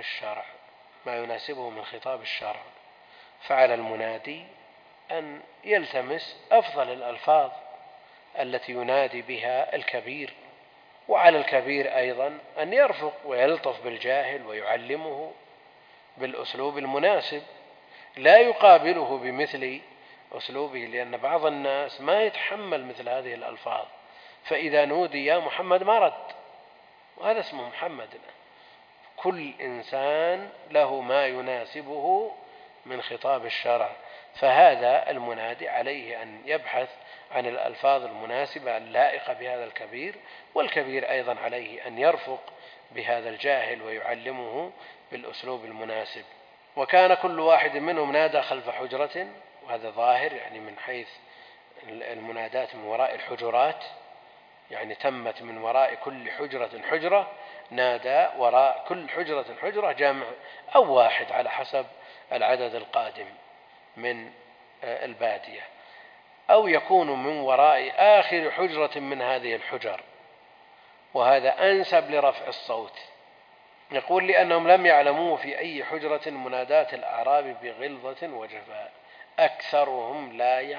خطاب الشرع، فعلى المنادي أن يلتمس أفضل الألفاظ التي ينادي بها الكبير، وعلى الكبير أيضا أن يرفق ويلطف بالجاهل ويعلمه بالأسلوب المناسب، لا يقابله بمثل أسلوبه، لأن بعض الناس ما يتحمل مثل هذه الألفاظ، فإذا نودي يا محمد ما رد، وهذا اسمه محمد. كل إنسان له ما يناسبه من خطاب الشرع، فهذا المنادي عليه أن يبحث عن الألفاظ المناسبة اللائقة بهذا الكبير، والكبير أيضا عليه أن يرفق بهذا الجاهل ويعلمه بالأسلوب المناسب. وكان كل واحد منهم نادى خلف حجرة، وهذا ظاهر يعني من حيث المناداة من وراء الحجرات، يعني تمت من وراء كل حجرة، نادى وراء كل حجرة جمع أو واحد على حسب العدد القادم من البادية، أو يكون من وراء آخر حجرة من هذه الحجر، وهذا أنسب لرفع الصوت. يقول لأنهم لم يعلموا في أي حجرة مناداة الأعراب بغلظة وجفاء، أكثرهم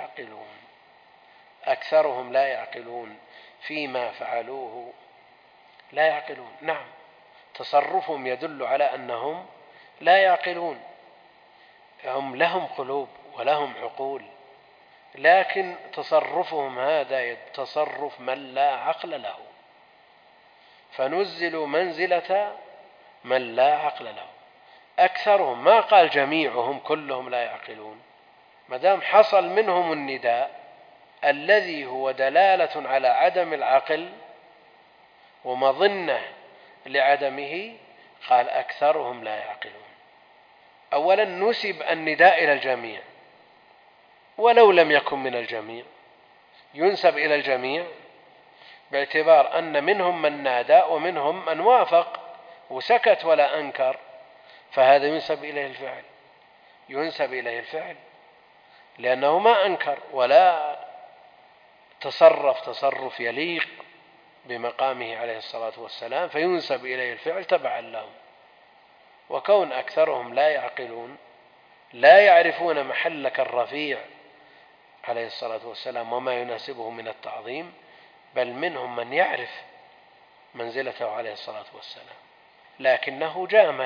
لا يعقلون فيما فعلوه، لا يعقلون. نعم، تصرفهم يدل على أنهم لا يعقلون، هم لهم قلوب ولهم عقول، لكن تصرفهم هذا تصرف من لا عقل له، فنزلوا منزلة من لا عقل له. أكثرهم، ما قال جميعهم كلهم لا يعقلون، مدام حصل منهم النداء الذي هو دلالة على عدم العقل ومظنة لعدمه، قال أكثرهم لا يعقلون. أولا نسب النداء إلى الجميع، ولو لم يكن من الجميع ينسب إلى الجميع، باعتبار أن منهم من نادى ومنهم من وافق وسكت ولا أنكر، فهذا ينسب إليه الفعل لأنه ما أنكر ولا تصرف يليق بمقامه عليه الصلاة والسلام، فينسب إليه الفعل تبعا له. وكون أكثرهم لا يعقلون، لا يعرفون محلك الرفيع عليه الصلاة والسلام وما يناسبه من التعظيم، بل منهم من يعرف منزلته عليه الصلاة والسلام، لكنه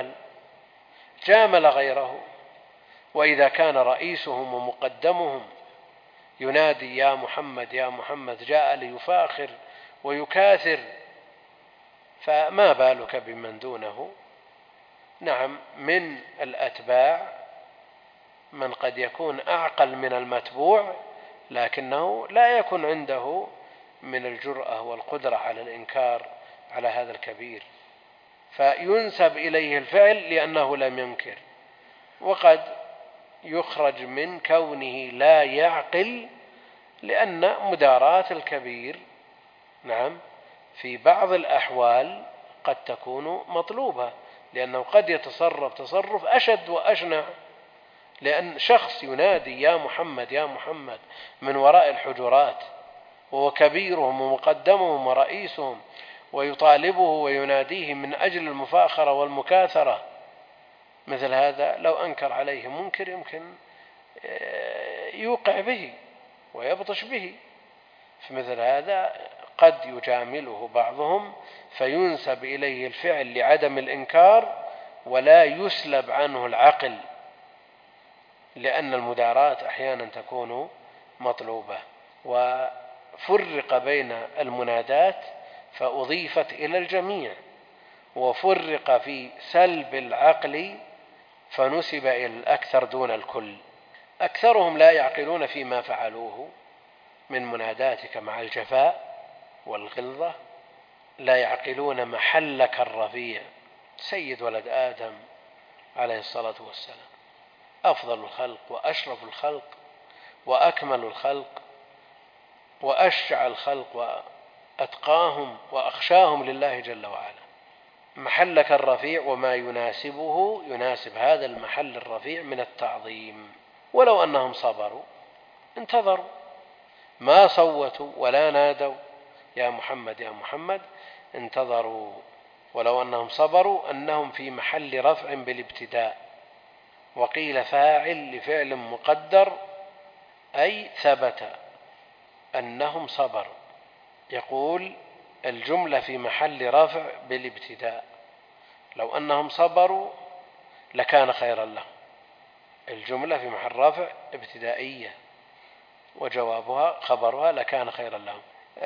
جامل غيره. وإذا كان رئيسهم ومقدمهم ينادي يا محمد يا محمد، جاء ليفاخر ويكاثر، فما بالك بمن دونه؟ نعم، من الأتباع من قد يكون أعقل من المتبوع، لكنه لا يكون عنده من الجرأة والقدرة على الإنكار على هذا الكبير، فينسب إليه الفعل لأنه لم ينكر. وقد يخرج من كونه لا يعقل، لأن مداراة الكبير نعم في بعض الأحوال قد تكون مطلوبة، لأنه قد يتصرف تصرف أشد وأشنع، لأن شخص ينادي يا محمد يا محمد من وراء الحجرات وهو كبيرهم ومقدمهم ورئيسهم، ويطالبه ويناديه من أجل المفاخرة والمكاثرة، مثل هذا لو أنكر عليه منكر يمكن يوقع به ويبطش به، فمثل هذا قد يجامله بعضهم فينسب إليه الفعل لعدم الإنكار، ولا يسلب عنه العقل، لأن المداراة أحيانا تكون مطلوبة. وفرق بين المنادات فأضيفت إلى الجميع، وفرق في سلب العقل فنسب إلى الأكثر دون الكل. أكثرهم لا يعقلون فيما فعلوه من مناداتك مع الجفاء والغلظة، لا يعقلون محلك الرفيع. سيد ولد آدم عليه الصلاة والسلام أفضل الخلق وأشرف الخلق وأكمل الخلق وأشجع الخلق وأتقاهم وأخشاهم لله جل وعلا. محلك الرفيع وما يناسبه يناسب هذا المحل الرفيع من التعظيم. ولو أنهم صبروا انتظروا، ما صوتوا ولا نادوا يا محمد يا محمد، انتظروا. ولو أنهم صبروا أنهم في محل رفع بالابتداء. وقيل فاعل لفعل مقدر أي ثبت أنهم صبروا. يقول الجملة في محل رفع بالابتداء، لو أنهم صبروا لكان خيرا لهم. الجملة في محل رفع ابتدائية وجوابها خبرها لكان خيرا لهم.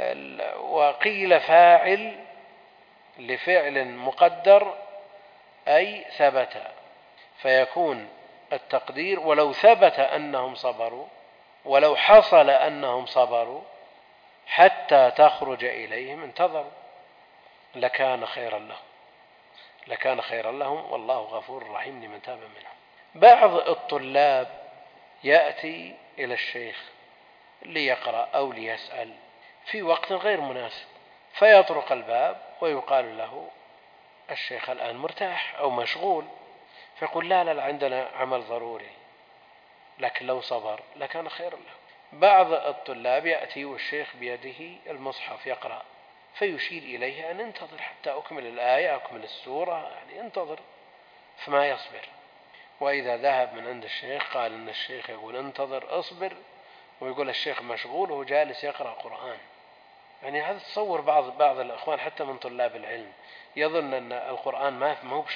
وقيل فاعل لفعل مقدر أي ثبت، فيكون التقدير ولو ثبت أنهم صبروا، ولو حصل أنهم صبروا حتى تخرج إليهم انتظروا لكان خيرا لهم، لكان خيرا لهم، والله غفور رحيم لمن تاب منهم. بعض الطلاب يأتي إلى الشيخ ليقرأ أو ليسأل في وقت غير مناسب، فيطرق الباب ويقال له الشيخ الآن مرتاح أو مشغول، فيقول لا عندنا عمل ضروري، لكن لو صبر لكان خيرا له. بعض الطلاب يأتي والشيخ بيده المصحف يقرأ، فيشير إليه أن انتظر حتى أكمل الآية أكمل السورة، يعني انتظر، فما يصبر. وإذا ذهب من عند الشيخ قال أن الشيخ يقول انتظر أصبر، ويقول الشيخ مشغول وهو جالس يقرأ قرآن. يعني هذا تصور بعض الأخوان حتى من طلاب العلم يظن أن القرآن ما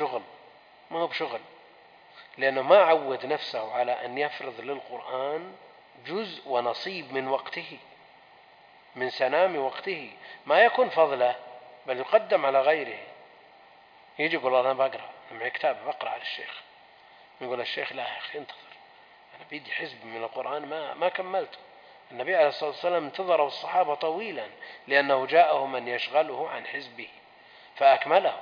هو بشغل، لأنه ما عود نفسه على أن يفرض للقرآن جزء ونصيب من وقته، من سنام وقته، ما يكون فضله بل يقدم على غيره. يجي يقول أنا بقرأ، أنا معي كتاب بقرأ على الشيخ، يقول الشيخ لا يا أخي انتظر، أنا بيدي حزب من القرآن ما كملته. النبي عليه الصلاة والسلام انتظره الصحابة طويلا لأنه جاءه من يشغله عن حزبه فأكمله.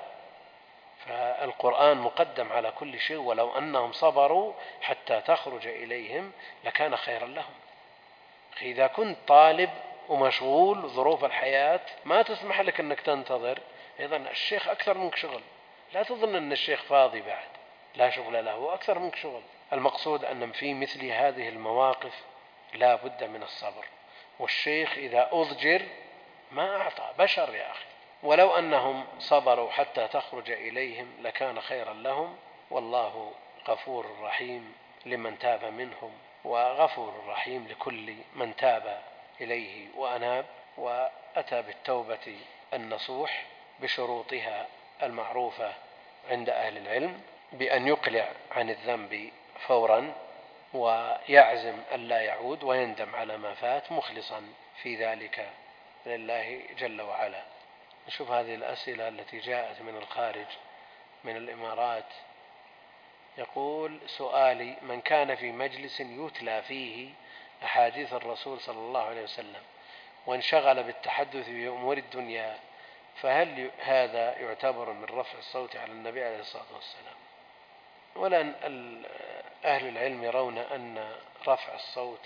فالقرآن مقدم على كل شيء، ولو أنهم صبروا حتى تخرج إليهم لكان خيرا لهم. إذا كنت طالب ومشغول ظروف الحياة ما تسمح لك أنك تنتظر، أيضا الشيخ أكثر منك شغل، لا تظن أن الشيخ فاضي بعد لا شغل له، أكثر منك شغل. المقصود أن في مثل هذه المواقف لا بد من الصبر، والشيخ إذا أضجر ما أعطى، بشر يا أخي. ولو أنهم صبروا حتى تخرج إليهم لكان خيرا لهم، والله غفور رحيم لمن تاب منهم، وغفور رحيم لكل من تاب إليه وأناب وأتى بالتوبة النصوح بشروطها المعروفة عند أهل العلم، بأن يقلع عن الذنب فورا ويعزم أن لا يعود ويندم على ما فات مخلصا في ذلك لله جل وعلا. نشوف هذه الأسئلة التي جاءت من الخارج من الإمارات. يقول سؤالي: من كان في مجلس يتلى فيه أحاديث الرسول صلى الله عليه وسلم وانشغل بالتحدث بأمور الدنيا، فهل هذا يعتبر من رفع الصوت على النبي عليه الصلاة والسلام؟ ولأن أهل العلم يرون أن رفع الصوت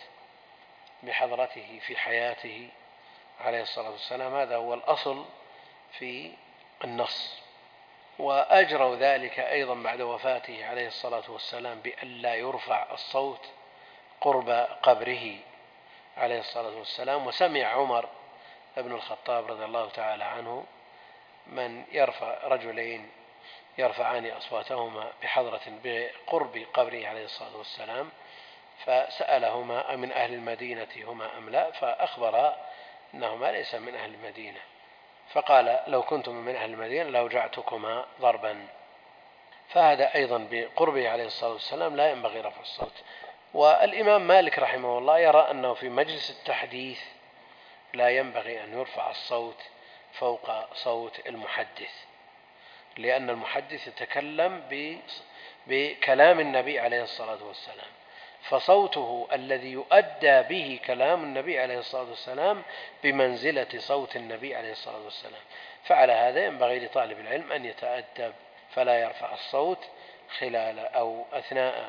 بحضرته في حياته عليه الصلاة والسلام هذا هو الأصل في النص، وأجروا ذلك أيضا بعد وفاته عليه الصلاة والسلام بأن لا يرفع الصوت قرب قبره عليه الصلاة والسلام. وسمع عمر بن الخطاب رضي الله تعالى عنه من يرفع رجلين يرفعان أصواتهما بقرب قبره عليه الصلاة والسلام، فسألهما أمن أهل المدينة هما أم لا، فأخبر أنهما ليس من أهل المدينة، فقال لو كنتم من أهل المدينة لأوجعتكما ضربا. فهذا أيضا بقربه عليه الصلاة والسلام لا ينبغي رفع الصوت. والإمام مالك رحمه الله يرى أنه في مجلس التحديث لا ينبغي أن يرفع الصوت فوق صوت المحدث، لأن المحدث يتكلم بكلام النبي عليه الصلاة والسلام، فصوته الذي يؤدى به كلام النبي عليه الصلاة والسلام بمنزلة صوت النبي عليه الصلاة والسلام. فعلى هذا ينبغي لطالب العلم أن يتأدب فلا يرفع الصوت خلال أو أثناء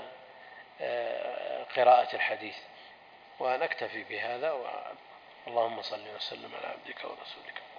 قراءة الحديث. ونكتفي بهذا، اللهم صل وسلم على عبدك ورسولك.